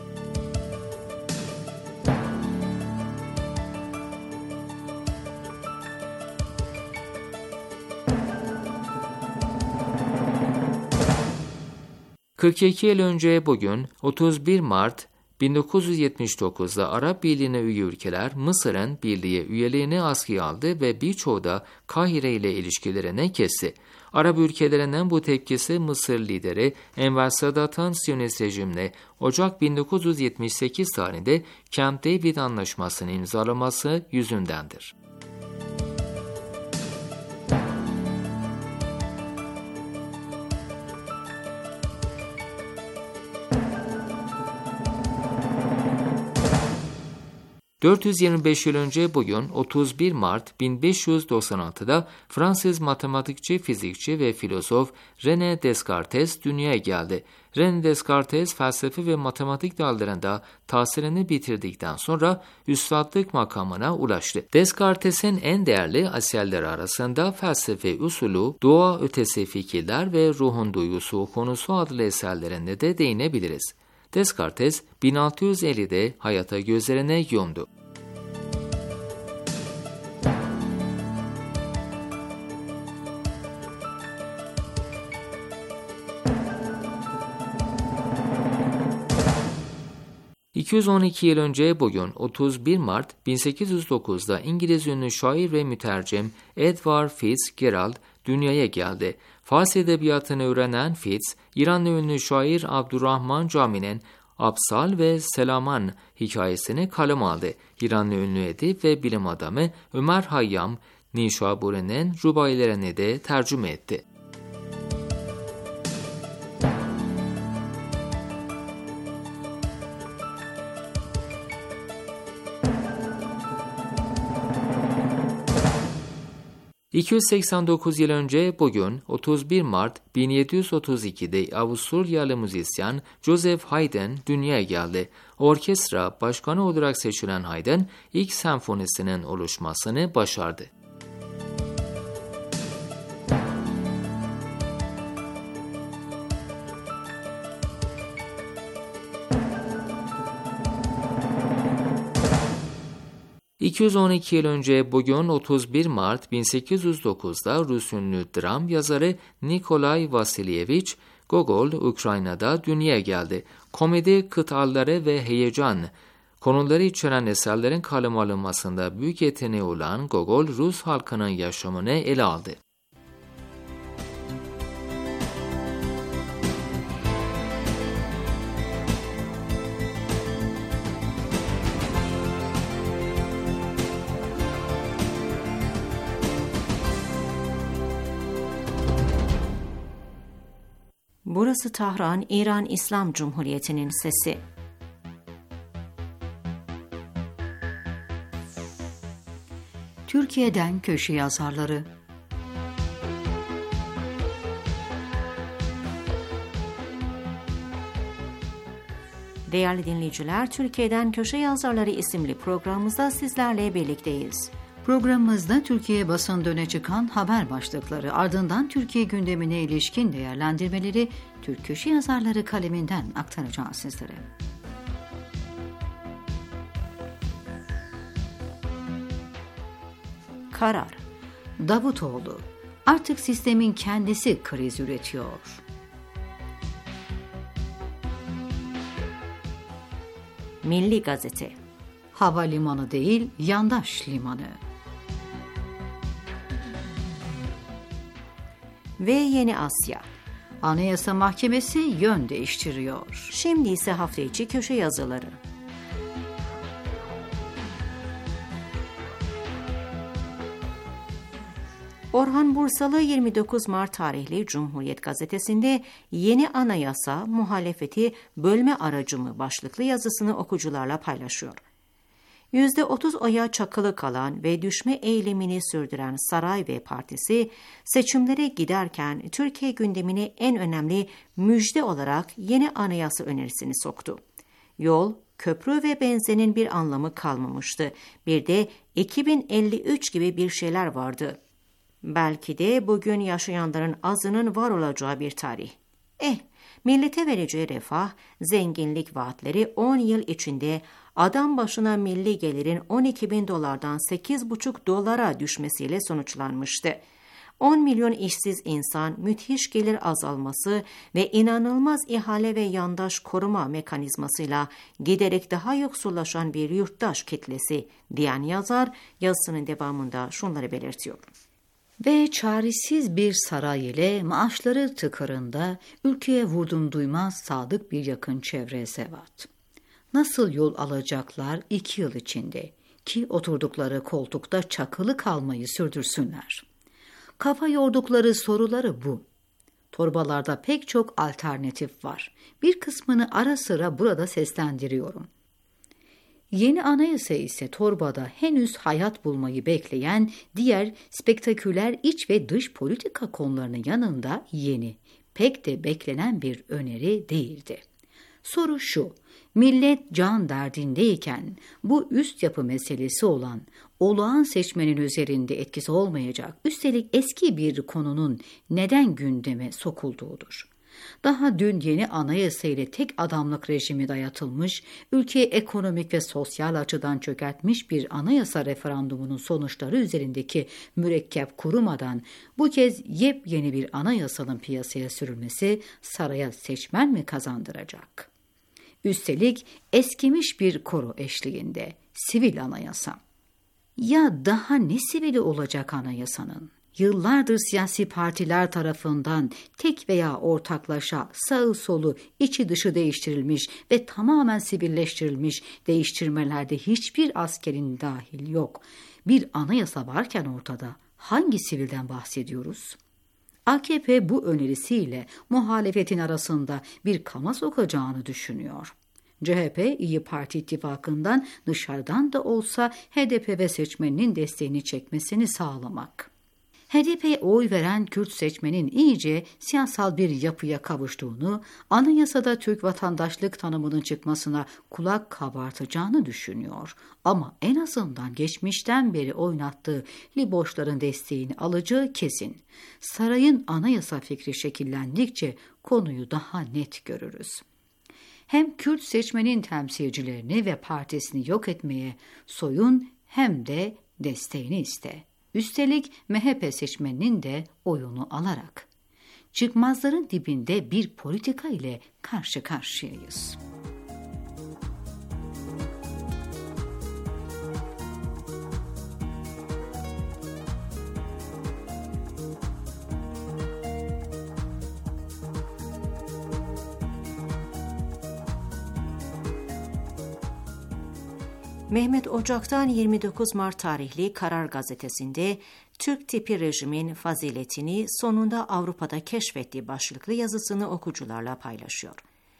...42 yıl önce bugün 31 Mart 1979'da Arap Birliği'ne üye ülkeler Mısır'ın birliğe üyeliğini askıya aldı ve birçoğu da Kahire ile ilişkilerini kesti. Arap ülkelerinin bu tepkisi Mısır lideri Enver Sadat'ın Siyonist rejimle Ocak 1978 tarihinde Camp David Anlaşması'nı imzalaması yüzündendir. ...425 yıl önce bugün 31 Mart 1596'da Fransız matematikçi, fizikçi ve filozof René Descartes dünyaya geldi. René Descartes felsefe ve matematik dallarında tahsilini bitirdikten sonra üstadlık makamına ulaştı. Descartes'in en değerli eserleri arasında felsefe usulü, doğa ötesi fikirler ve ruhun duygusu konusu adlı eserlerine de değinebiliriz. Descartes 1650'de hayata gözlerine yumdu. ...212 yıl önce bugün 31 Mart 1809'da İngiliz ünlü şair ve mütercim Edward Fitzgerald dünyaya geldi. Fars edebiyatını öğrenen Fitz, İranlı ünlü şair Abdurrahman Cami'nin Absal ve Selaman hikayesini kaleme aldı. İranlı ünlü edip ve bilim adamı Ömer Hayyam, Nişaburi'nin rubailerini de tercüme etti. ...289 yıl önce bugün 31 Mart 1732'de Avusturyalı müzisyen Joseph Haydn dünyaya geldi. Orkestra başkanı olarak seçilen Haydn ilk senfonisinin oluşmasını başardı. 212 yıl önce bugün 31 Mart 1809'da Rus ünlü dram yazarı Nikolay Vasilyevich Gogol Ukrayna'da dünyaya geldi. Komedi, kıtaları ve heyecan konuları içeren eserlerin kaleme alınmasında büyük yeteneği olan Gogol, Rus halkının yaşamını ele aldı.
Burası Tahran, İran İslam Cumhuriyeti'nin sesi.
Türkiye'den köşe yazarları.
Değerli dinleyiciler, Türkiye'den Köşe Yazarları isimli programımızda sizlerle birlikteyiz.
Programımızda Türkiye basında öne çıkan haber başlıkları, ardından Türkiye gündemine ilişkin değerlendirmeleri Türk köşe yazarları kaleminden aktaracağız sizlere.
Karar.
Davutoğlu, artık sistemin kendisi kriz üretiyor.
Milli Gazete.
Havalimanı değil, yandaş limanı.
Ve Yeni Asya.
Anayasa Mahkemesi yön değiştiriyor.
Şimdi ise hafta içi köşe yazıları. Orhan Bursalı 29 Mart tarihli Cumhuriyet Gazetesi'nde Yeni Anayasa muhalefeti bölme aracı mı başlıklı yazısını okuyucularla paylaşıyor. %30 oya çakılı kalan ve düşme eğilimini sürdüren Saray ve Partisi seçimlere giderken Türkiye gündemine en önemli müjde olarak yeni anayasa önerisini soktu. Yol, köprü ve benzerin bir anlamı kalmamıştı. Bir de 2053 gibi bir şeyler vardı. Belki de bugün yaşayanların azının var olacağı bir tarih. Millete vereceği refah, zenginlik vaatleri 10 yıl içinde adam başına milli gelirin 12.000 dolardan 8,5 dolara düşmesiyle sonuçlanmıştı. 10 milyon işsiz insan, müthiş gelir azalması ve inanılmaz ihale ve yandaş koruma mekanizmasıyla giderek daha yoksullaşan bir yurttaş kitlesi diyen yazar yazısının devamında şunları belirtiyor.
Ve çaresiz bir saray ile maaşları tıkırında ülkeye vurdum duymaz sadık bir yakın çevre zevat. Nasıl yol alacaklar 2 yıl içinde ki oturdukları koltukta çakılı kalmayı sürdürsünler. Kafa yordukları soruları bu. Torbalarda pek çok alternatif var. Bir kısmını ara sıra burada seslendiriyorum. Yeni anayasa ise torbada henüz hayat bulmayı bekleyen diğer spektaküler iç ve dış politika konularının yanında yeni, pek de beklenen bir öneri değildi. Soru şu, millet can derdindeyken bu üst yapı meselesi olan olağan seçmenin üzerinde etkisi olmayacak, üstelik eski bir konunun neden gündeme sokulduğudur. Daha dün yeni anayasa ile tek adamlık rejimi dayatılmış, ülkeyi ekonomik ve sosyal açıdan çökertmiş bir anayasa referandumunun sonuçları üzerindeki mürekkep kurumadan bu kez yepyeni bir anayasanın piyasaya sürülmesi saraya seçmen mi kazandıracak? Üstelik eskimiş bir koro eşliğinde sivil anayasa. Ya daha ne sivili olacak anayasanın? Yıllardır siyasi partiler tarafından tek veya ortaklaşa sağı solu içi dışı değiştirilmiş ve tamamen sivilleştirilmiş değiştirmelerde hiçbir askerin dahil yok. Bir anayasa varken ortada hangi sivilden bahsediyoruz? AKP bu önerisiyle muhalefetin arasında bir kama sokacağını düşünüyor. CHP, İYİ Parti ittifakından dışarıdan da olsa HDP ve seçmeninin desteğini çekmesini sağlamak. HDP'ye oy veren Kürt seçmenin iyice siyasal bir yapıya kavuştuğunu, anayasada Türk vatandaşlık tanımının çıkmasına kulak kabartacağını düşünüyor. Ama en azından geçmişten beri oynattığı liboşların desteğini alacağı kesin. Sarayın anayasa fikri şekillendikçe konuyu daha net görürüz. Hem Kürt seçmenin temsilcilerini ve partisini yok etmeye soyun hem de desteğini iste. Üstelik MHP seçmeninin de oyunu alarak. Çıkmazların dibinde bir politika ile karşı karşıyayız.
Mehmet Ocak'tan 29 Mart tarihli Karar Gazetesi'nde Türk tipi rejimin faziletini sonunda Avrupa'da keşfettiği başlıklı yazısını okucularla paylaşıyor.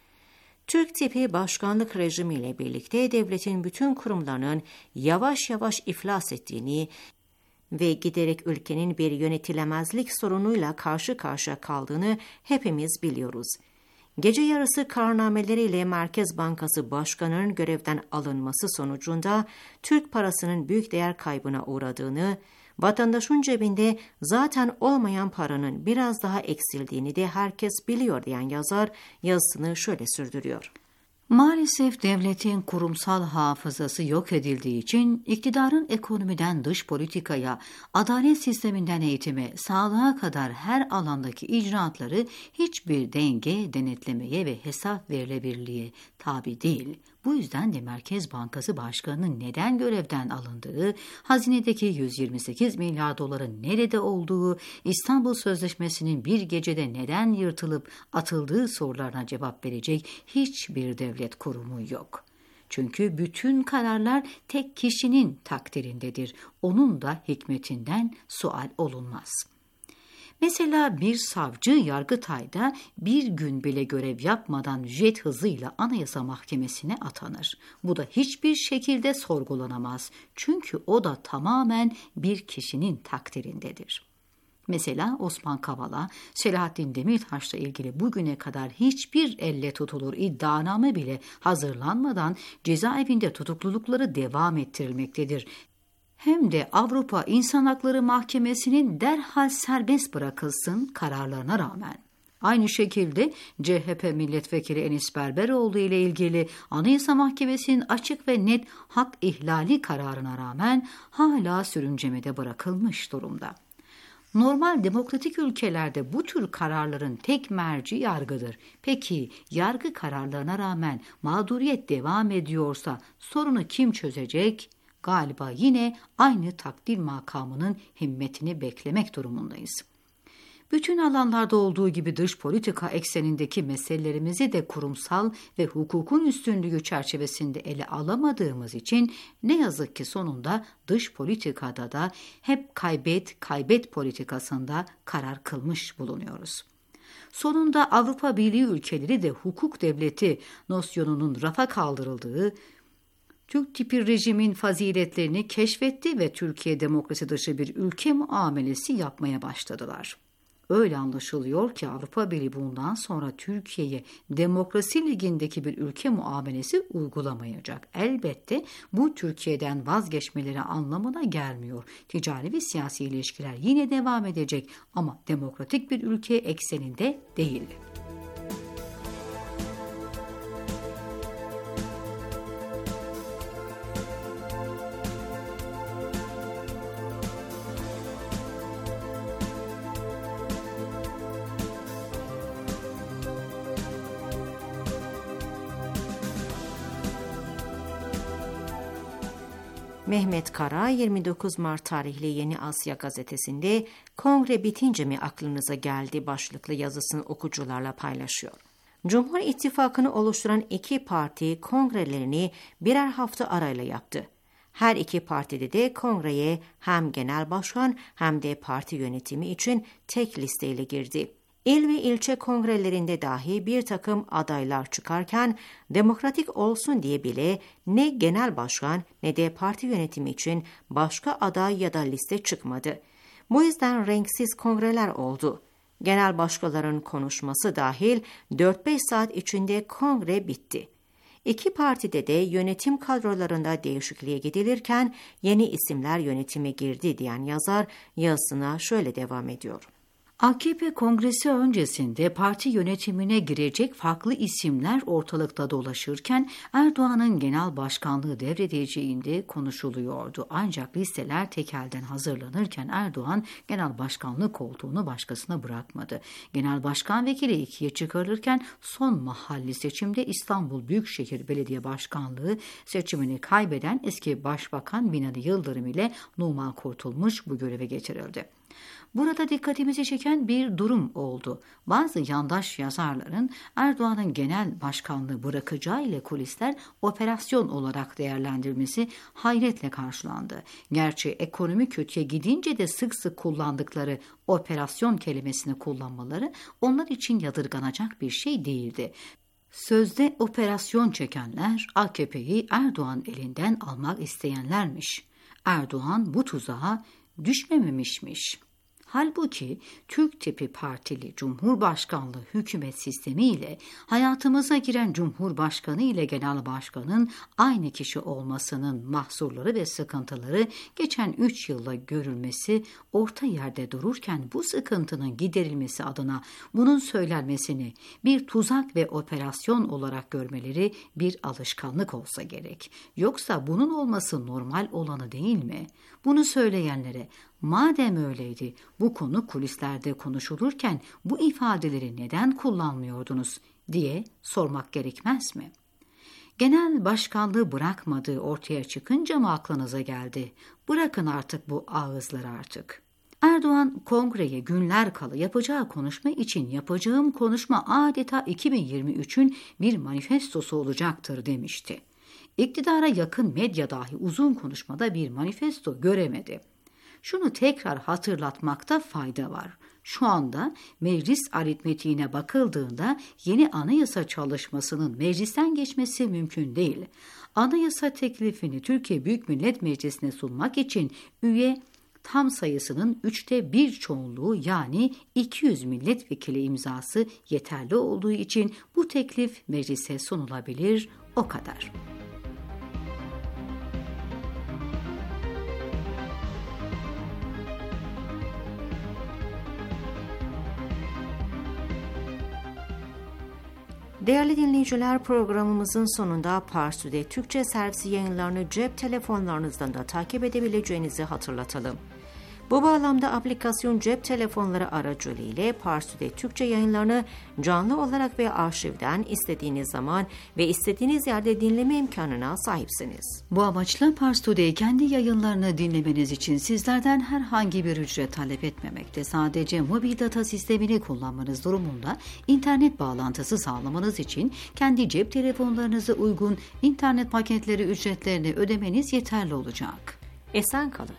Türk tipi başkanlık rejimiyle birlikte devletin bütün kurumlarının yavaş yavaş iflas ettiğini ve giderek ülkenin bir yönetilemezlik sorunuyla karşı karşıya kaldığını hepimiz biliyoruz. Gece yarısı kararnameleriyle Merkez Bankası Başkanı'nın görevden alınması sonucunda Türk parasının büyük değer kaybına uğradığını, vatandaşın cebinde zaten olmayan paranın biraz daha eksildiğini de herkes biliyor diyen yazar yazısını şöyle sürdürüyor.
Maalesef devletin kurumsal hafızası yok edildiği için iktidarın ekonomiden dış politikaya, adalet sisteminden eğitime, sağlığa kadar her alandaki icraatları hiçbir denge, denetlemeye ve hesap verilebilirliğe tabi değil. Bu yüzden de Merkez Bankası Başkanı'nın neden görevden alındığı, hazinedeki 128 milyar doların nerede olduğu, İstanbul Sözleşmesi'nin bir gecede neden yırtılıp atıldığı sorularına cevap verecek hiçbir devlet kurumu yok. Çünkü bütün kararlar tek kişinin takdirindedir. Onun da hikmetinden sual olunmaz. Mesela bir savcı Yargıtay'da bir gün bile görev yapmadan jet hızıyla Anayasa Mahkemesi'ne atanır. Bu da hiçbir şekilde sorgulanamaz. Çünkü o da tamamen bir kişinin takdirindedir. Mesela Osman Kavala, Selahattin Demirtaş'la ilgili bugüne kadar hiçbir elle tutulur iddianame bile hazırlanmadan cezaevinde tutuklulukları devam ettirilmektedir. Hem de Avrupa İnsan Hakları Mahkemesi'nin derhal serbest bırakılsın kararlarına rağmen. Aynı şekilde CHP Milletvekili Enis Berberoğlu ile ilgili Anayasa Mahkemesi'nin açık ve net hak ihlali kararına rağmen hala sürüncemede bırakılmış durumda. Normal demokratik ülkelerde bu tür kararların tek merci yargıdır. Peki yargı kararlarına rağmen mağduriyet devam ediyorsa sorunu kim çözecek? Galiba yine aynı takdir makamının himmetini beklemek durumundayız. Bütün alanlarda olduğu gibi dış politika eksenindeki meselelerimizi de kurumsal ve hukukun üstünlüğü çerçevesinde ele alamadığımız için ne yazık ki sonunda dış politikada da hep kaybet politikasında karar kılmış bulunuyoruz. Sonunda Avrupa Birliği ülkeleri de hukuk devleti nosyonunun rafa kaldırıldığı, Türk tipi rejimin faziletlerini keşfetti ve Türkiye demokrasi dışı bir ülke muamelesi yapmaya başladılar. Öyle anlaşılıyor ki Avrupa Birliği bundan sonra Türkiye'ye demokrasi ligindeki bir ülke muamelesi uygulamayacak. Elbette bu Türkiye'den vazgeçmeleri anlamına gelmiyor. Ticari ve siyasi ilişkiler yine devam edecek ama demokratik bir ülke ekseninde değil.
Mehmet Kara 29 Mart tarihli Yeni Asya gazetesinde "Kongre bitince mi aklınıza geldi?" başlıklı yazısını okucularla paylaşıyor. Cumhur İttifakı'nı oluşturan iki parti kongrelerini birer hafta arayla yaptı. Her iki partide de kongreye hem genel başkan hem de parti yönetimi için tek listeyle girdi. İl ve ilçe kongrelerinde dahi bir takım adaylar çıkarken demokratik olsun diye bile ne genel başkan ne de parti yönetimi için başka aday ya da liste çıkmadı. Bu yüzden renksiz kongreler oldu. Genel başkanların konuşması dahil 4-5 saat içinde kongre bitti. İki partide de yönetim kadrolarında değişikliğe gidilirken yeni isimler yönetime girdi diyen yazar yazısına şöyle devam ediyor.
AKP kongresi öncesinde parti yönetimine girecek farklı isimler ortalıkta dolaşırken Erdoğan'ın genel başkanlığı devredeceğinde konuşuluyordu. Ancak listeler tekelden hazırlanırken Erdoğan genel başkanlık koltuğunu başkasına bırakmadı. Genel başkan vekili ikiye çıkarılırken son mahalli seçimde İstanbul Büyükşehir Belediye Başkanlığı seçimini kaybeden eski Başbakan Binali Yıldırım ile Numan Kurtulmuş bu göreve getirildi. Burada dikkatimizi çeken bir durum oldu. Bazı yandaş yazarların Erdoğan'ın genel başkanlığı bırakacağı ile kulisler operasyon olarak değerlendirmesi hayretle karşılandı. Gerçi ekonomi kötüye gidince de sık sık kullandıkları operasyon kelimesini kullanmaları onlar için yadırganacak bir şey değildi. Sözde operasyon çekenler AKP'yi Erdoğan elinden almak isteyenlermiş. Erdoğan bu tuzağa düşmememişmiş. Halbuki Türk tipi partili Cumhurbaşkanlığı hükümet sistemi ile hayatımıza giren Cumhurbaşkanı ile Genel Başkanın aynı kişi olmasının mahsurları ve sıkıntıları geçen 3 yılda görülmesi orta yerde dururken bu sıkıntının giderilmesi adına bunun söylenmesini bir tuzak ve operasyon olarak görmeleri bir alışkanlık olsa gerek. Yoksa bunun olması normal olanı değil mi? Bunu söyleyenlere madem öyleydi bu konu kulislerde konuşulurken bu ifadeleri neden kullanmıyordunuz diye sormak gerekmez mi? Genel başkanlığı bırakmadığı ortaya çıkınca mı aklınıza geldi? Bırakın artık bu ağızları artık. Erdoğan kongreye günler kala yapacağı konuşma için yapacağım konuşma adeta 2023'ün bir manifestosu olacaktır demişti. İktidara yakın medya dahi uzun konuşmada bir manifesto göremedi. Şunu tekrar hatırlatmakta fayda var. Şu anda meclis aritmetiğine bakıldığında yeni anayasa çalışmasının meclisten geçmesi mümkün değil. Anayasa teklifini Türkiye Büyük Millet Meclisi'ne sunmak için üye tam sayısının 1/3 çoğunluğu yani 200 milletvekili imzası yeterli olduğu için bu teklif meclise sunulabilir, o kadar.
Değerli dinleyiciler, programımızın sonunda Pars Today Türkçe servisi yayınlarını cep telefonlarınızdan da takip edebileceğinizi hatırlatalım. Bu bağlamda aplikasyon cep telefonları aracılığıyla Pars Today Türkçe yayınlarını canlı olarak ve arşivden istediğiniz zaman ve istediğiniz yerde dinleme imkanına sahipsiniz.
Bu amaçla Pars Today kendi yayınlarını dinlemeniz için sizlerden herhangi bir ücret talep etmemekte. Sadece mobil data sistemini kullanmanız durumunda internet bağlantısı sağlamanız için kendi cep telefonlarınıza uygun internet paketleri ücretlerini ödemeniz yeterli olacak.
Esen kalın.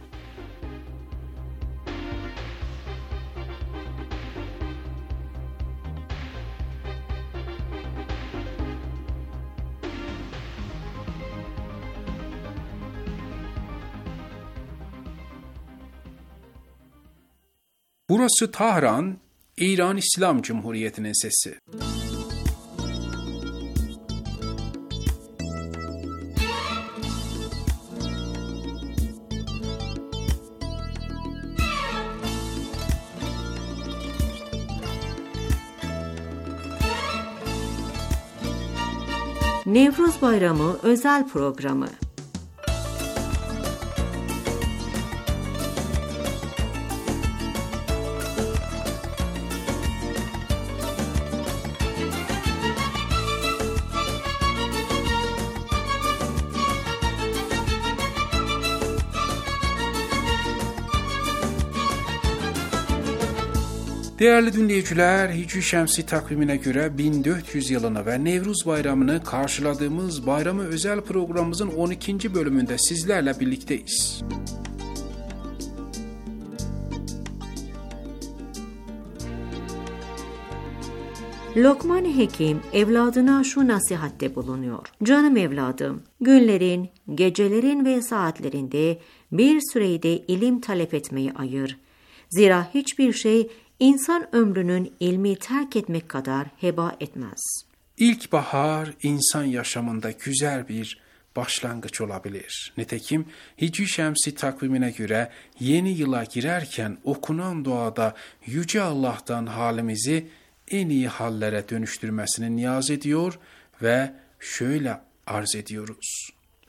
Burası Tahran, İran İslam Cumhuriyeti'nin sesi.
Nevruz Bayramı özel programı.
Değerli dinleyiciler, Hicri Şemsi takvimine göre 1400 yılını ve Nevruz Bayramı'nı karşıladığımız bayramı özel programımızın 12. bölümünde sizlerle birlikteyiz.
Lokman Hekim evladına şu nasihatte bulunuyor. Canım evladım, günlerin, gecelerin ve saatlerinde bir süreyi de ilim talep etmeyi ayır. Zira hiçbir şey İnsan ömrünün ilmi terk etmek kadar heba etmez.
İlkbahar insan yaşamında güzel bir başlangıç olabilir. Nitekim Hicri Şemsi takvimine göre yeni yıla girerken okunan duada Yüce Allah'tan halimizi en iyi hallere dönüştürmesini niyaz ediyor ve şöyle arz ediyoruz.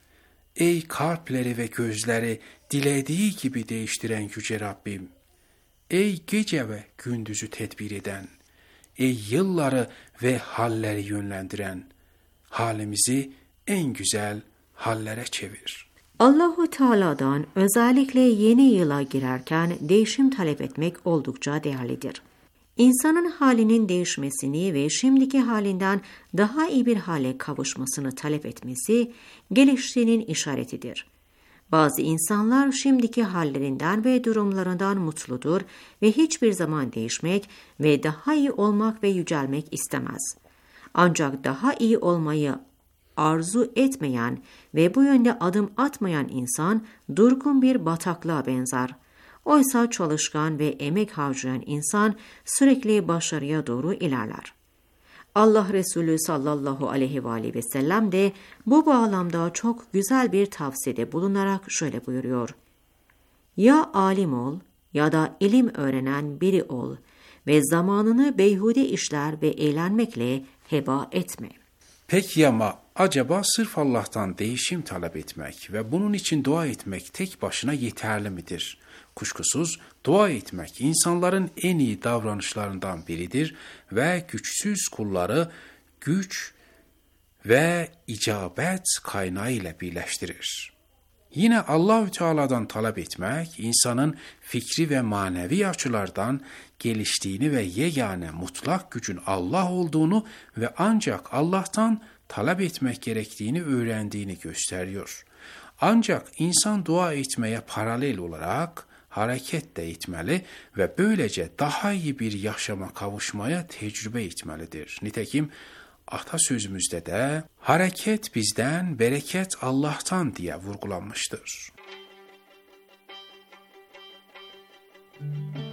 Ey kalpleri ve gözleri dilediği gibi değiştiren Yüce Rabbim! Ey gece ve gündüzü tedbir eden! Ey yılları ve halleri yönlendiren! Halimizi en güzel hallere çevir.
Allahu Teala'dan özellikle yeni yıla girerken değişim talep etmek oldukça değerlidir. İnsanın halinin değişmesini ve şimdiki halinden daha iyi bir hale kavuşmasını talep etmesi geliştiğinin işaretidir. Bazı insanlar şimdiki hallerinden ve durumlarından mutludur ve hiçbir zaman değişmek ve daha iyi olmak ve yücelmek istemez. Ancak daha iyi olmayı arzu etmeyen ve bu yönde adım atmayan insan durgun bir bataklığa benzer. Oysa çalışkan ve emek harcayan insan sürekli başarıya doğru ilerler. Allah Resulü sallallahu aleyhi ve sellem de bu bağlamda çok güzel bir tavsiyede bulunarak şöyle buyuruyor. Ya alim ol ya da ilim öğrenen biri ol ve zamanını beyhude işler ve eğlenmekle heba etme.
Peki ama acaba sırf Allah'tan değişim talep etmek ve bunun için dua etmek tek başına yeterli midir? Kuşkusuz dua etmek insanların en iyi davranışlarından biridir ve güçsüz kulları güç ve icabet kaynağı ile birleştirir. Yine Allahü Teala'dan talep etmek insanın fikri ve manevi açılardan geliştiğini ve yegane mutlak gücün Allah olduğunu ve ancak Allah'tan talep etmek gerektiğini öğrendiğini gösteriyor. Ancak insan dua etmeye paralel olarak hareket de etmeli ve böylece daha iyi bir yaşama kavuşmaya tecrübe etmelidir. Nitekim atasözümüzde de hareket bizden, bereket Allah'tan diye vurgulanmıştır.